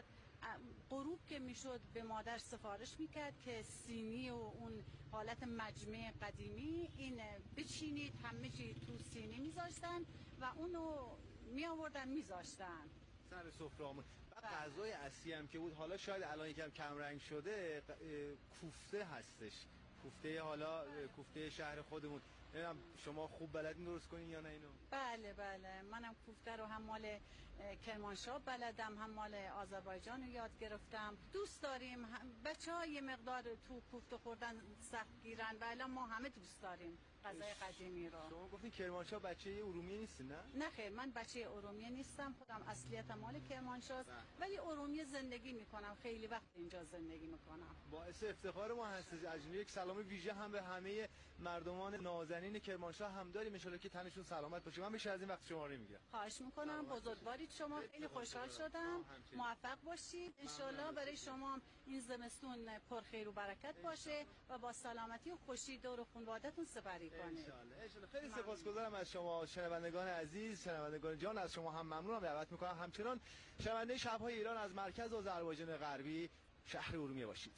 غروب که میشد به مادر سفارش میکرد که سینی و اون حالت مجمع قدیمی این بچینید، همه چی تو سینی میذاشتن و اونو می آوردن میذاشتن سر سفره‌مون. و غذای اصلی هم که بود، حالا شاید الان یکم کم رنگ شده، کوفته هستش. کوفته حالا کوفته شهر خودمون. نمیدونم شما خوب بلدین درست کنین یا نه اینو؟ بله بله، منم کوفته رو هم مال کرمانشاه بلدم، هم مال آذربایجان رو یاد گرفتم. دوست داریم بچه‌ها یه مقدار تو کوفته خوردن سخت گیرن و الان ما همه دوست داریم غذای قدیمی رو. شما گفتین کرمانشاه بچه ارومیه نیستین نه؟ نه خیر، من بچه ارومیه نیستم، خودم اصلیتم مال کرمانشاه، ولی ارومیه زندگی میکنم، خیلی وقت اینجا زندگی میکنم. باعث افتخار ما هست. از یک سلام ویژه هم به همه مردمان نازنین کرمانشاه هم داریم، ان شاءالله که تنشون سلامت باشه. من بیشتر از این وقت شما رو نمیگیرم. خواهش میکنم، بزرگوارید شما، خیلی خوشحال شدم. موفق باشید ان شاءالله. برای شما این زمستون پرخیر و برکت باشه و با سلامتی و خوشی دور و خانواده‌تون سپری کنید ان شاءالله. خیلی سپاسگزارم از شما شنوندگان عزیز، شنوندگان جان، از شما هم ممنونم. دعوت میکنم همچنان شنونده شب‌های ایران از مرکز آذربایجان غربی شهر ارومیه باشید.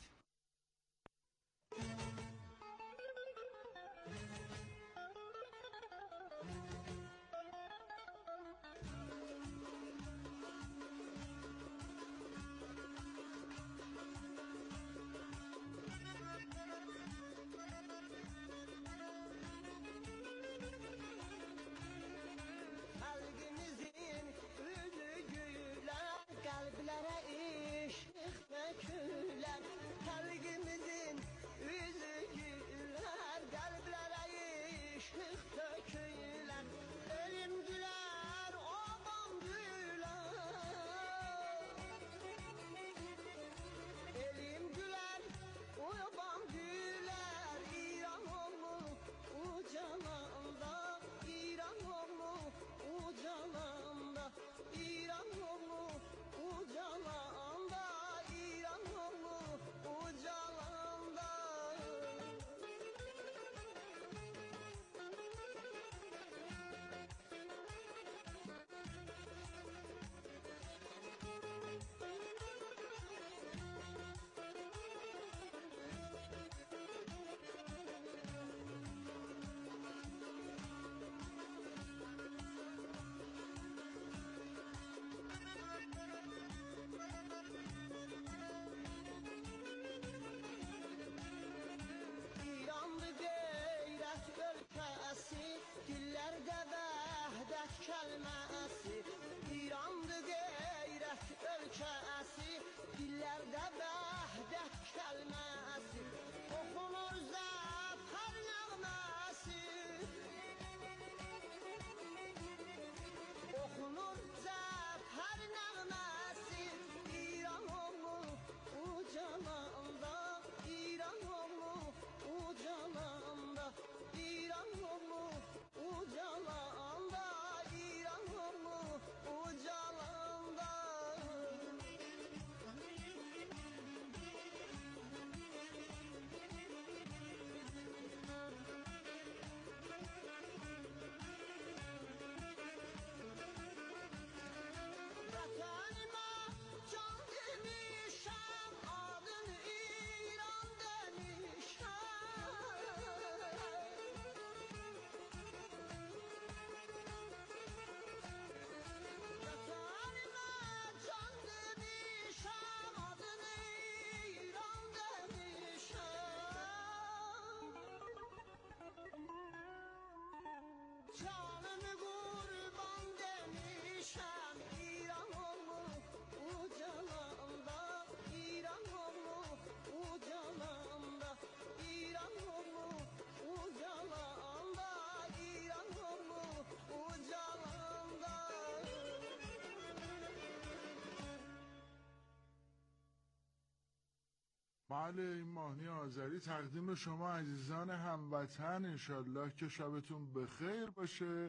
بله، این ماهنی آذری تقدیم شما عزیزان هموطن، انشالله که شبتون بخیر باشه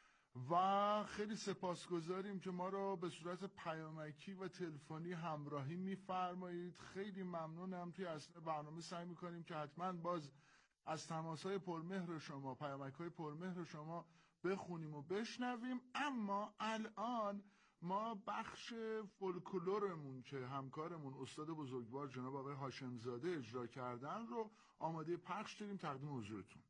و خیلی سپاسگزاریم که ما رو به صورت پیامکی و تلفنی همراهی میفرمایید. خیلی ممنونم. توی اصل برنامه سعی میکنیم که حتما باز از تماسهای پرمهر شما، پیامک‌های پرمهر شما بخونیم و بشنویم. اما الان ما بخش فولکلورمون که همکارمون استاد بزرگوار جناب آقای هاشمزاده اجرا کردن رو آماده پخش داریم تقدیم حضورتون.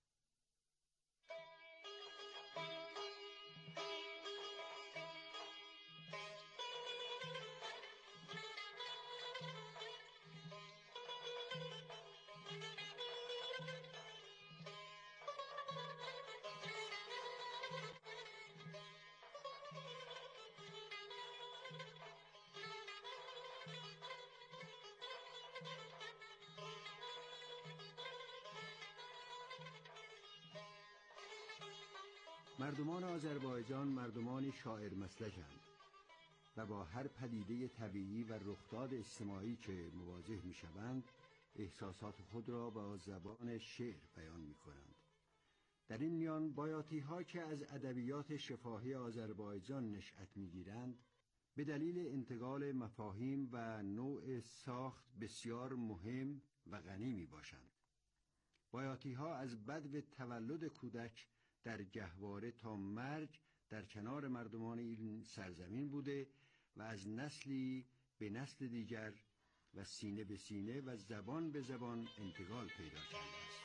مردمان آذربایجان مردمانی شاعر مسلکند و با هر پدیده طبیعی و رخداد اجتماعی که مواجه می‌شوند احساسات خود را با زبان شعر بیان می‌کنند. در این میان بایاتی‌ها که از ادبیات شفاهی آذربایجان نشأت می‌گیرند به دلیل انتقال مفاهیم و نوع ساخت بسیار مهم و غنی می‌باشند. بایاتی‌ها از بدو تولد کودک در گهواره تا مرگ در کنار مردمان این سرزمین بوده و از نسلی به نسل دیگر و سینه به سینه و زبان به زبان انتقال پیدا کرده است.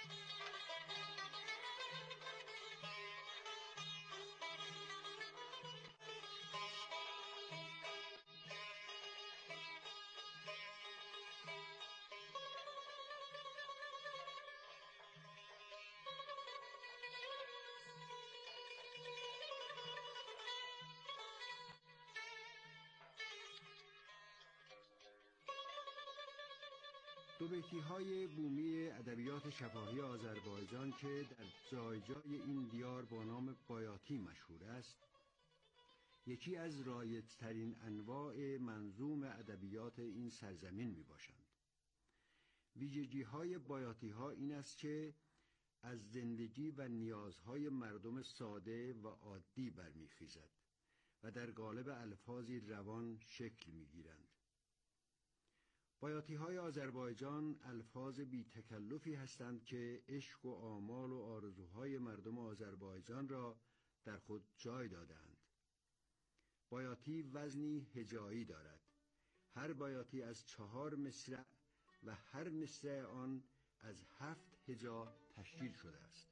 دوبیتی‌های بومی ادبیات شفاهی آذربایجان که در جای جای این دیار با نام بایاتی مشهور است، یکی از رایج‌ترین انواع منظوم ادبیات این سرزمین میباشند. ویژگی‌های بایاتی‌ها این است که از زندگی و نیازهای مردم ساده و عادی برمیخیزد و در قالب الفاظی روان شکل میگیرند. بایاتی‌های آذربایجان الفاظ بی تکلفی هستند که عشق و آمال و آرزوهای مردم آذربایجان را در خود جای دادند. بایاتی وزنی هجایی دارد. هر بایاتی از چهار مصرع و هر مصرع آن از هفت هجا تشکیل شده است.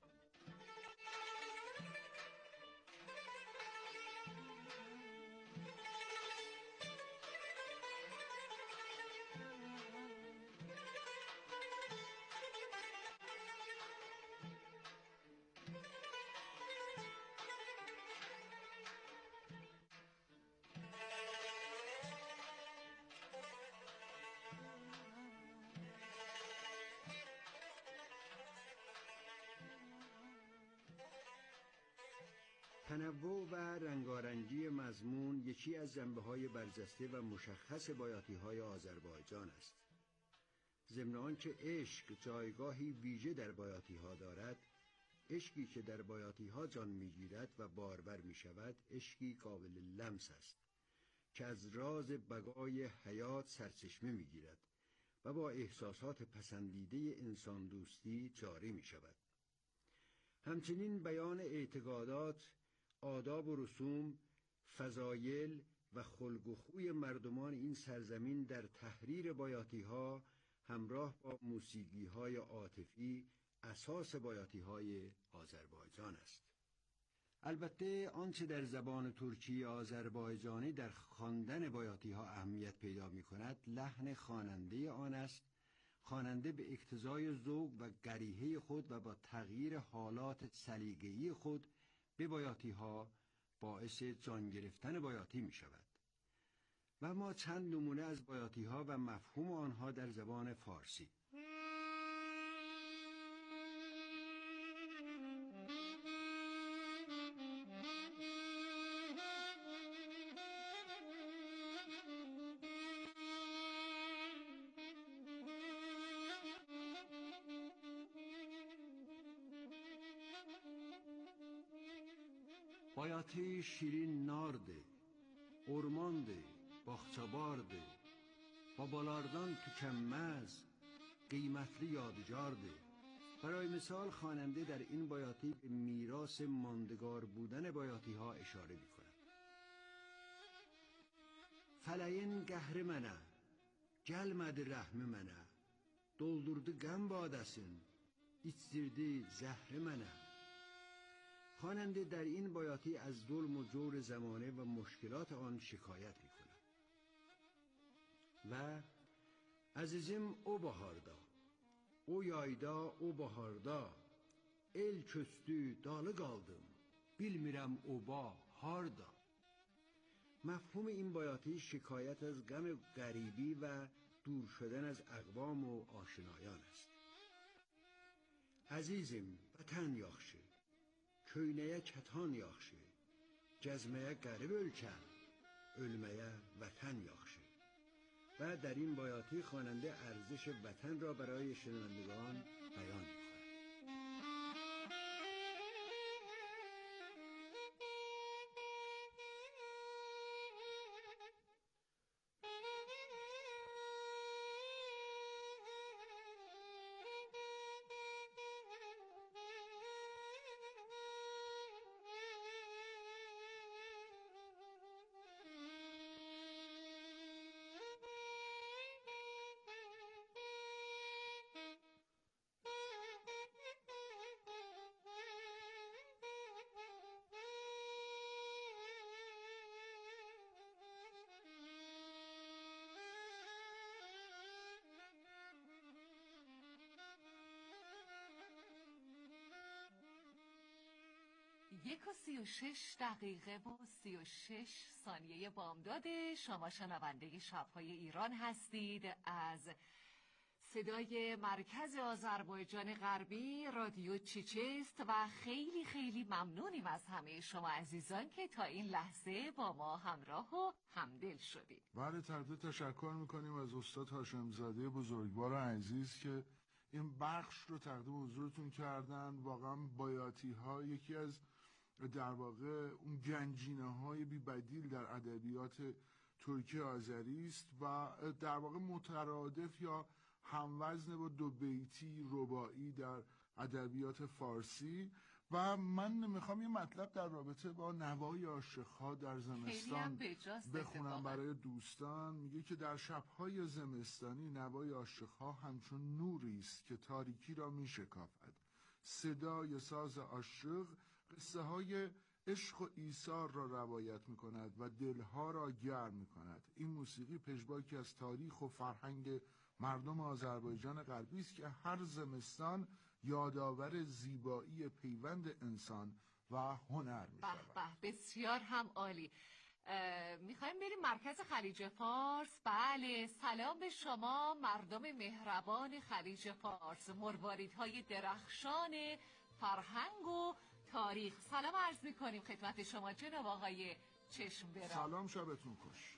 تنوع و رنگارنگی مضمون یکی از جنبه‌های برجسته و مشخص بایاتی‌های آذربایجان است. ضمن آنکه عشق جایگاهی ویژه در بایاتی‌ها دارد، عشقی که در بایاتی‌ها جان می‌گیرد و بارور می‌شود، عشقی قابل لمس است که از راز بقای حیات سرچشمه می‌گیرد و با احساسات پسندیده انسان دوستی جاری می‌شود. همچنین بیان اعتقادات، آداب و رسوم، فضایل و خلق و خوی مردمان این سرزمین در تحریر بایاتی‌ها همراه با موسیقی‌های عاطفی اساس بایاتی‌های آذربایجان است. البته آنچه در زبان ترکی آذربایجانی در خواندن بایاتی‌ها اهمیت پیدا می‌کند لحن خواننده آن است. خواننده به اقتضای ذوق و قریحه خود و با تغییر حالات سلیقه‌ای خود به بایاتی‌ها باعث جان گرفتن بایاتی می‌شود. و ما چند نمونه از بایاتی‌ها و مفهوم آنها در زبان فارسی. بایاتی شیرین نارده، ارمانده، باخچابارده، با بالاردان تو کممز، قیمتلی یادجارده. برای مثال خواننده در این بایاتی به میراث ماندگار بودن بایاتی ها اشاره می کند. fələyin qəhri mənə, gəlmədi rəhmi mənə, doldurdu qəm badəsin, içdirdi zəhri mənə. خواننده در این بیاتی از ظلم و جور زمانه و مشکلات آن شکایت می کند و عزیزim o baharda, o yayda, o baharda, el köstü, dalı qaldım, bilmirəm oba harda. مفهوم این بیاتی شکایت از غم غریبی و دور شدن از اقوام و آشنایان است. عزیزim vətən yaxşı, köynəyə kətan yaxşı, gəzməyə qərib ölkəm, ölməyə vətən yaxşı. و در این بیاتی خواننده ارزش وطن را برای شنوندگان بیان می‌کند. یک و سی و شش دقیقه و سی و شش ثانیه بامداد. شما شنونده شب‌های ایران هستید از صدای مرکز آذربایجان غربی رادیو چیچست و خیلی خیلی ممنونیم از همه شما عزیزان که تا این لحظه با ما همراه و همدل شدید. بله، تردید تشکر میکنیم از استاد هاشمزاده بزرگوار عزیز که این بخش رو تقدیم حضورتون کردن. واقعا بیاتی ها یکی از در واقع اون گنجینه های بی بدیل در ادبیات ترکی آذری است و در واقع مترادف یا هموزن با دو بیتی رباعی در ادبیات فارسی. و من میخوام یه مطلب در رابطه با نوای عاشق‌ها در زمستان بخونم برای دوستان. میگه که در شب‌های زمستانی نوای عاشق‌ها همچون نوری است که تاریکی را میشکافد. صدای ساز عاشق قصه های عشق و ایثار را روایت میکند و دلها را گرم میکند. این موسیقی پژواکی از تاریخ و فرهنگ مردم آذربایجان غربی است که هر زمستان یادآور زیبایی پیوند انسان و هنر می شود. به به، بسیار هم عالی. میخوایم بریم مرکز خلیج فارس. بله، سلام به شما مردم مهربان خلیج فارس، مرواریدهای درخشان فرهنگ و تاریخ. سلام عرض میکنیم خدمت شما جناب آقای چشم برا. سلام، شبتون خوش.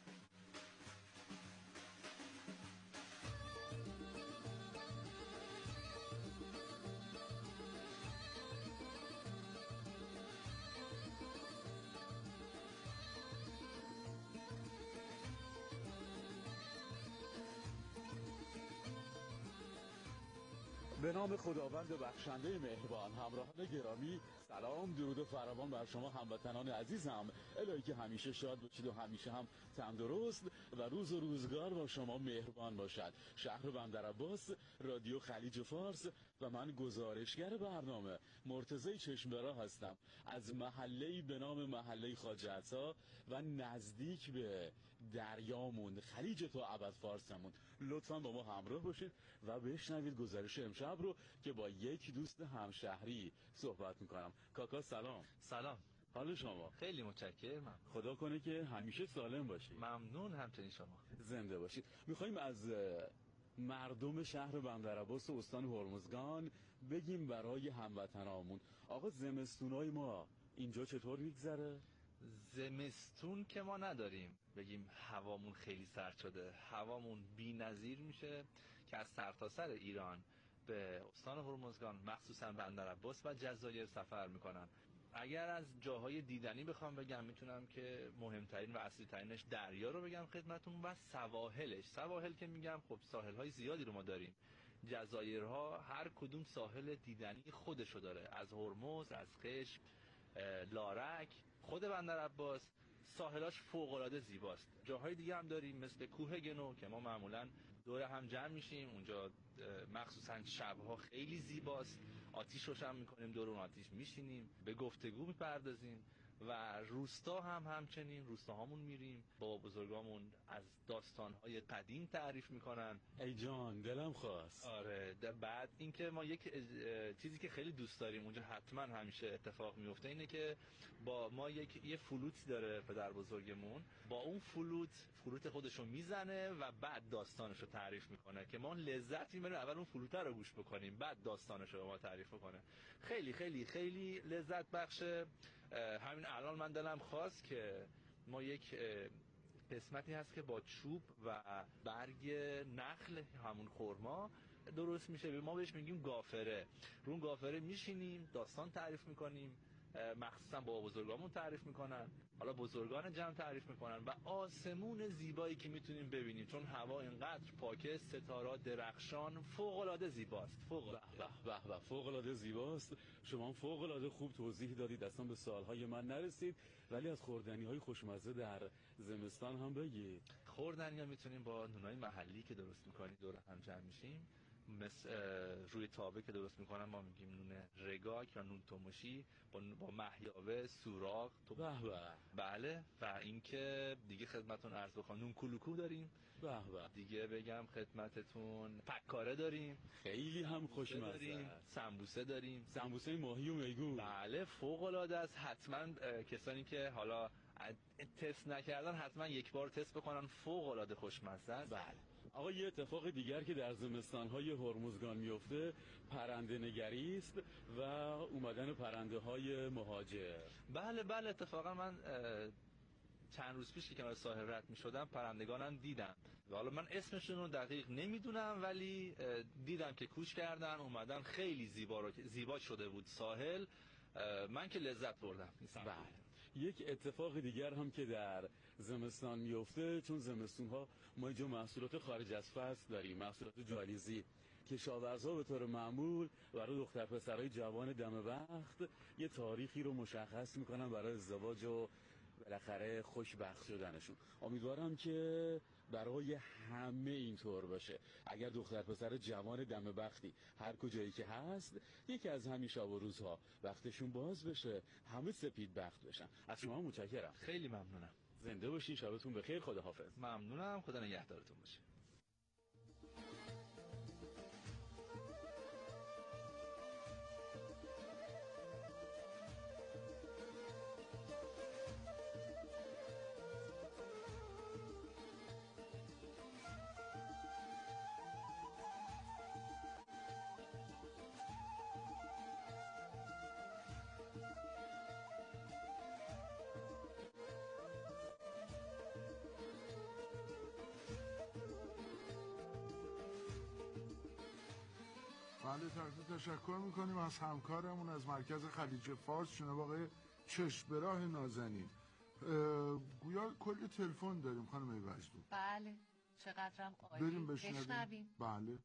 به نام خداوند بخشنده مهربان. همراهان گرامی، سلام، درود و فراوان بر شما هموطنان عزیزم. الهی که همیشه شاد باشید و همیشه هم تندرست و روز و روزگار با شما مهربان باشد. شهر بندرعباس، رادیو خلیج فارس و من گزارشگر برنامه مرتضی چشمبرا هستم از محله‌ای به نام محله خواجه عطا و نزدیک به دریامون خلیج تا ابد فارسمون. لطفاً با ما همراه باشید و بشنوید گزارش امشب رو که با یک دوست همشهری صحبت میکنم. کاکا سلام. سلام، حال شما؟ خیلی متشکرم. خدا کنه که همیشه سالم باشید. ممنون، همچنین شما. زنده باشید. میخوایم از مردم شهر بندرعباس و استان هرمزگان بگیم برای هموطنامون. آقا زمستونای ما اینجا چطور میگذره؟ زمستون که ما نداریم، بگیم هوامون خیلی سرد شده. هوامون بی‌نظیر میشه که از سرتاسر ایران به استان هرمزگان مخصوصا بندرعباس و جزایر سفر میکنن. اگر از جاهای دیدنی بخوام بگم، میتونم که مهمترین و اصلی ترینش دریا رو بگم خدمتون و سواحلش. سواحل که میگم خب ساحل های زیادی رو ما داریم. جزایرها هر کدوم ساحل دیدنی خودشو داره، از هرمز، از خشک، لارک، خود بندرعباس ساحلاش فوق‌العاده زیباست. جاهای دیگه هم داریم مثل کوه گنو که ما معمولاً دور هم جمع میشیم اونجا، مخصوصاً شبها خیلی زیباست. آتیش روشن میکنیم، دور اون آتیش میشینیم، به گفتگو میپردازیم. و روستا هم همچنین، روستاهامون میریم، با بزرگامون از داستانهای قدیم تعریف میکنن. ای جان دلم خواست. آره. بعد اینکه ما یک چیزی که خیلی دوست داریم اونجا حتما همیشه اتفاق میفته اینه که با ما یک یه فلوتی داره پدر بزرگمون، با اون فلوت فلوت خودشو میزنه و بعد داستانشو تعریف میکنه که ما لذت میبریم اول اون فلوت رو گوش بکنیم بعد داستانشو به ما تعریف میکنه. خیلی خیلی خیلی لذت بخشه. همین الان من دلم خواست که ما یک قسمتی هست که با چوب و برگ نخل همون خرما درست میشه، ما بهش میگیم گافره. رو اون گافره میشینیم داستان تعریف میکنیم، مخصوصا با بزرگامون تعریف میکنن، حالا بزرگان جمع تعریف میکنن و آسمون زیبایی که میتونیم ببینیم چون هوا اینقدر پاکه، ستاره درخشان، فوق العاده زیباست. فوق العاده به به فوق العاده زیباست. شما فوق العاده خوب توضیح دادید، اصلا به سوالهای من نرسید. ولی از خوردنی‌های خوشمزه در زمستان هم بگید. خوردنی‌ها میتونیم با نونای محلی که درست میکنیم دور هم جمع میشیم، مثل روی تابه که درست میکنن ما میگیم نون رگاک یا نون تموشی با با محیاوه، سوراخ تو به به. بله. و اینکه دیگه خدمتتون عرض بکنم نون کلوکو داریم. به به. دیگه بگم خدمتتون پکاره داریم، خیلی هم خوشمزه داریم. سمبوسه داریم، سمبوسه ماهی و میگون. بله فوق العاده است. حتما کسانی که حالا تست نکردن حتما یک بار تست بکنن، فوق العاده خوشمزه است. بله. آقا یه اتفاق دیگر که در زمستان‌های هرمزگان میفته پرنده نگری است و اومدن پرنده های مهاجر. بله بله اتفاقا من چند روز پیش که کنار ساحل رد می‌شدم پرندگانم دیدم و حالا من اسمشون رو دقیق نمیدونم ولی دیدم که کوچ کردن اومدن، خیلی زیبا رو زیبا شده بود ساحل، من که لذت بردم. بله. یک اتفاق دیگر هم که در زمستان میفته، چون زمستون ها ما اینجا محصولات خارج از فصل داریم، محصولات جالیزی، کشاورزها به طور معمول برای دختر پسرای جوان دم وقت یه تاریخی رو مشخص میکنن برای ازدواج و بالاخره خوشبخت شدنشون. امیدوارم که برای همه اینطور باشه. اگر دختر پسر جوان دم وقتی هر کجایی که هست، یکی از همین شب و روزها وقتشون باز بشه، همه سپید بخت بشن. از شما متشکرم. خیلی ممنونم. زنده باشین، شبتون بخیر، خداحافظ. ممنونم، خدا نگهدارتون باشه. بله تشکر میکنیم از همکارمون از مرکز خلیج فارس جناب آقای چشم‌براه نازنین. گویا کلی تلفن داریم خانم ایوزدو. بله چقدرم عالی. بریم بشنویم. بله.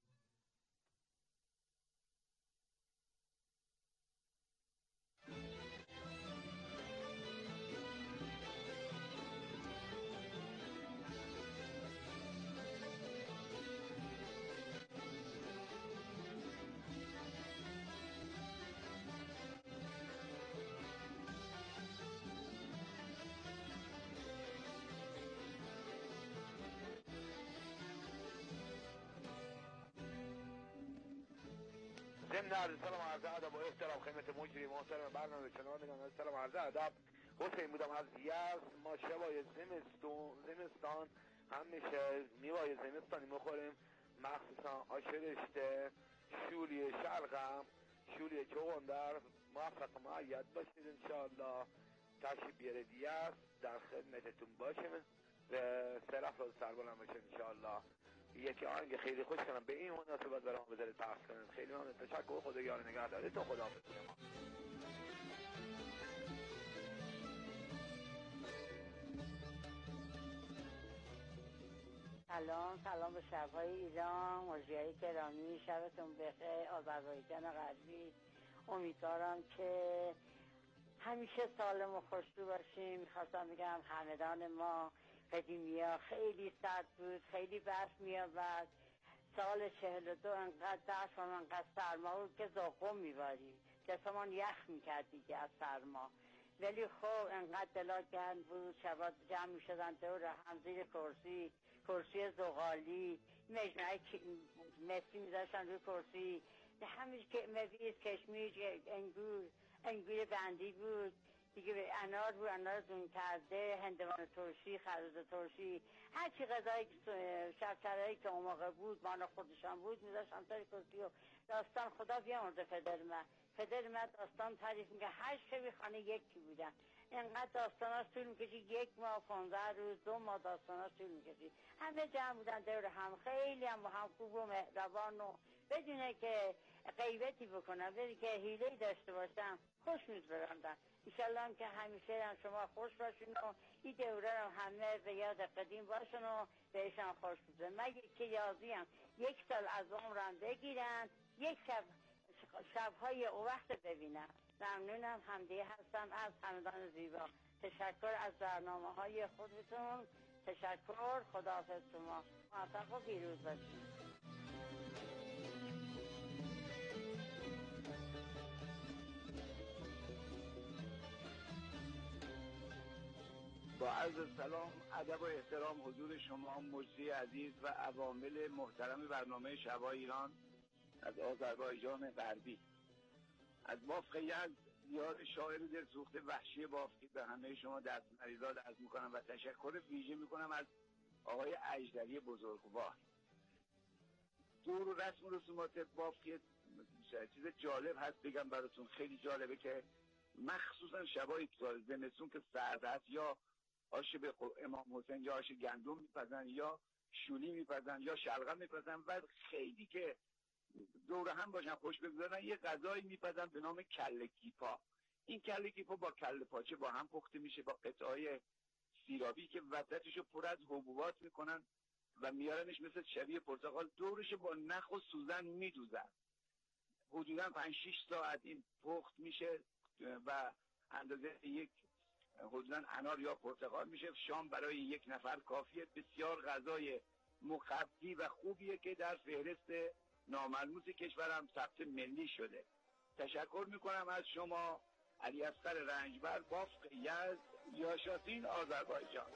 ضمن عرض سلام عرض ادب و احترام خدمت مجری محترم برنامه شنوندگان، سلام عرض ادب. حسین بودم از یزد. ما شبای زمستون زمستان همیشه میوای زمستانی میخوریم، مخصوصا آش رشته، شوری شلغم، شوری چغندر. موفق و معید باشید انشاءالله. تشریف بیارید یزد، در خدمتتون باشیم و سرف روز سربلند باشه انشاءالله. یکی آهنگ خیلی خوش کنم به این مناسبت برام بذارید پخش کنید. خیلی ممنون، تشکر، خدا یار نگهدار تو، خداحافظ. سلام سلام به شب‌های ایران، مجریای گرامی، شبتون بخیر. آذربایجان غربی، امیدوارم که همیشه سالم و خوشرو باشیم. میخواستم بگم همدان ما قدیمی ها خیلی سرد بود، خیلی برف میآورد. سال چهل و دو انقدر برف و انقدر سرما بود که زاقم میباریم، جسمان یخ میکرد دیگه از سرما. ولی خب انقدر دلا گرم بود، شبا جمع میشدن دور هم زیر کرسی، کرسی زغالی، مجموعه مسی میذاشتن روی کرسی، همیشه که مویز، کشمیش، انگور انگور بندی بود دیگه، انار بود، انار دون کرده، هندوان ترشی، خروز ترشی، هر چی غذایی شبچرایی که اون موقع بود مال خودشان بود میذاشتن سر کرسی. و داستان خدا بیامرزه پدر من پدر من داستان تعریف میگه هر شبی خانه یکی بودن، اینقدر داستاناش طول میکشید، یک ماه پانزده روز دو ماه داستاناش طول میکشید. همه جمع بودن دور هم، خیلی هم با هم خوب و مهربان و بدونه که غیبتی بکنن، بدونه که حیله‌ای داشته باشن، خوش می‌گذراندن. انشالله هم که همیشه هم شما خوش باشین و این دوره رو همه به یاد قدیم باشن و بهشان خوش بزن. مگه که یازی هم یک سال از عمرم بگیرن، یک شب شب‌های او وقت ببینم. ممنونم، حمدیه هستم از همدان زیبا. تشکر از برنامه‌های خودتون، تشکر. خداحافظ شما، موفق و پیروز باشید. با عرض سلام، ادب و احترام حضور شما مجری عزیز و عوامل محترم برنامه شب‌های ایران از آذربایجان غربی. از بافق یزد، یاد شاعر دلسوخته وحشی بافقی به همه شما دست مریزاد عرض میکنم و تشکر ویژه میکنم از آقای اژدری بزرگوار. دور و رسم و رسومات بافقی چیز جالب هست بگم براتون، خیلی جالبه که مخصوصا شبای زمستون که سرد هست، یا آش به امام حسین یا آش گندم میپزن یا شولی میپزن یا شلغم میپزن و خیلی که دور هم باشن خوش بگذارن، یه غذایی میپزن به نام کله کیپا. این کله کیپا با کله پاچه با هم پخته میشه با قطعای سیرابی که وسطشو پر از حبوبات میکنن و میارنش مثل شبیه پرتقال، دورش با نخ و سوزن میدوزن. حدودا پنج شش ساعت این پخت میشه و اندازه یک حدودا انار یا پرتقال میشه. شام برای یک نفر کافیه. بسیار غذای مخفی و خوبیه که در فهرست ناملموس کشورم ثبت ملی شده. تشکر میکنم از شما. علی اصغر رنجبر، بافق یزد، یاشاتین، آذربایجان.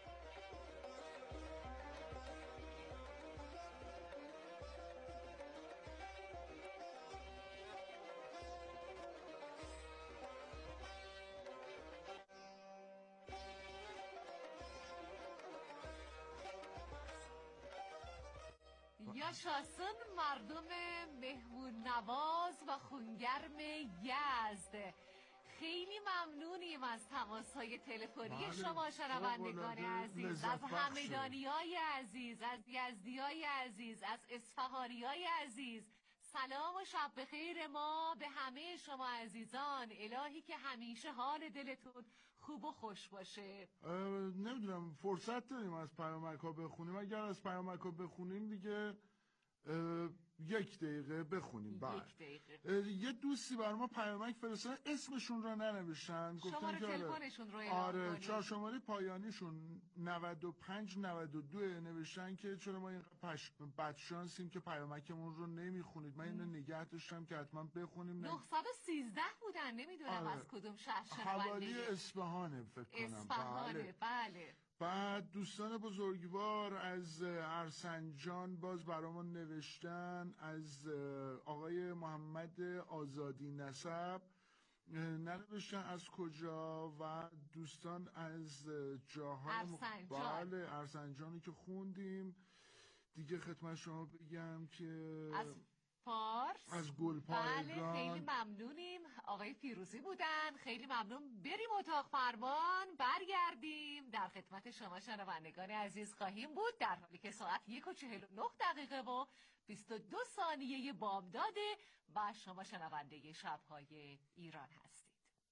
یاشاسون مردم مهمون نواز و خونگرم یزد، خیلی ممنونیم از تماس‌های تلفنی شما شنوندگان عزیز، از همدانی‌های عزیز، از یزدی‌های عزیز، از اصفهانی‌های عزیز. سلام و شب بخیر ما به همه شما عزیزان. الهی که همیشه حال دلتون خوب و خوش باشه. نمیدونم فرصت داریم از پیامک ها بخونیم؟ اگر از پیامک ها بخونیم دیگه یک دقیقه بخونیم. بعد یه دوستی بر ما پیامک فرستادن، اسمشون رو ننوشتن، شماره تلفنشون رو اعلام آره کنید. چهار شماره پایانیشون نود و پنج نود و دو نوشتن که چرا ما اینقدر بدشانسیم که پیامکمون رو نمیخونید. من اینو نگه داشتم که حتما بخونیم. نهصد و سیزده بودن، نمیدونم آره. از کدوم شهر شنونده. حوالی اصفهانه فکر کنم. اصفهانه بله, بله. بعد دوستان بزرگوار از ارسنجان باز برامون نوشتن، از آقای محمد آزادی نسب ننوشتن از کجا، و دوستان از جاهای ارسنجان. بله ارسنجانی که خوندیم دیگه. خدمت شما بگم که از فارس، از گلپایگان بله خیلی ممنونیم. آقای فیروزی بودن، خیلی ممنون. بریم اتاق فرمان، برگردیم در خدمت شما شنوندگان عزیز خواهیم بود، در حالی که ساعت یک و چهل و نه دقیقه و بیست و دو ثانیه بامداده و شما شنونده شب‌های ایران هست.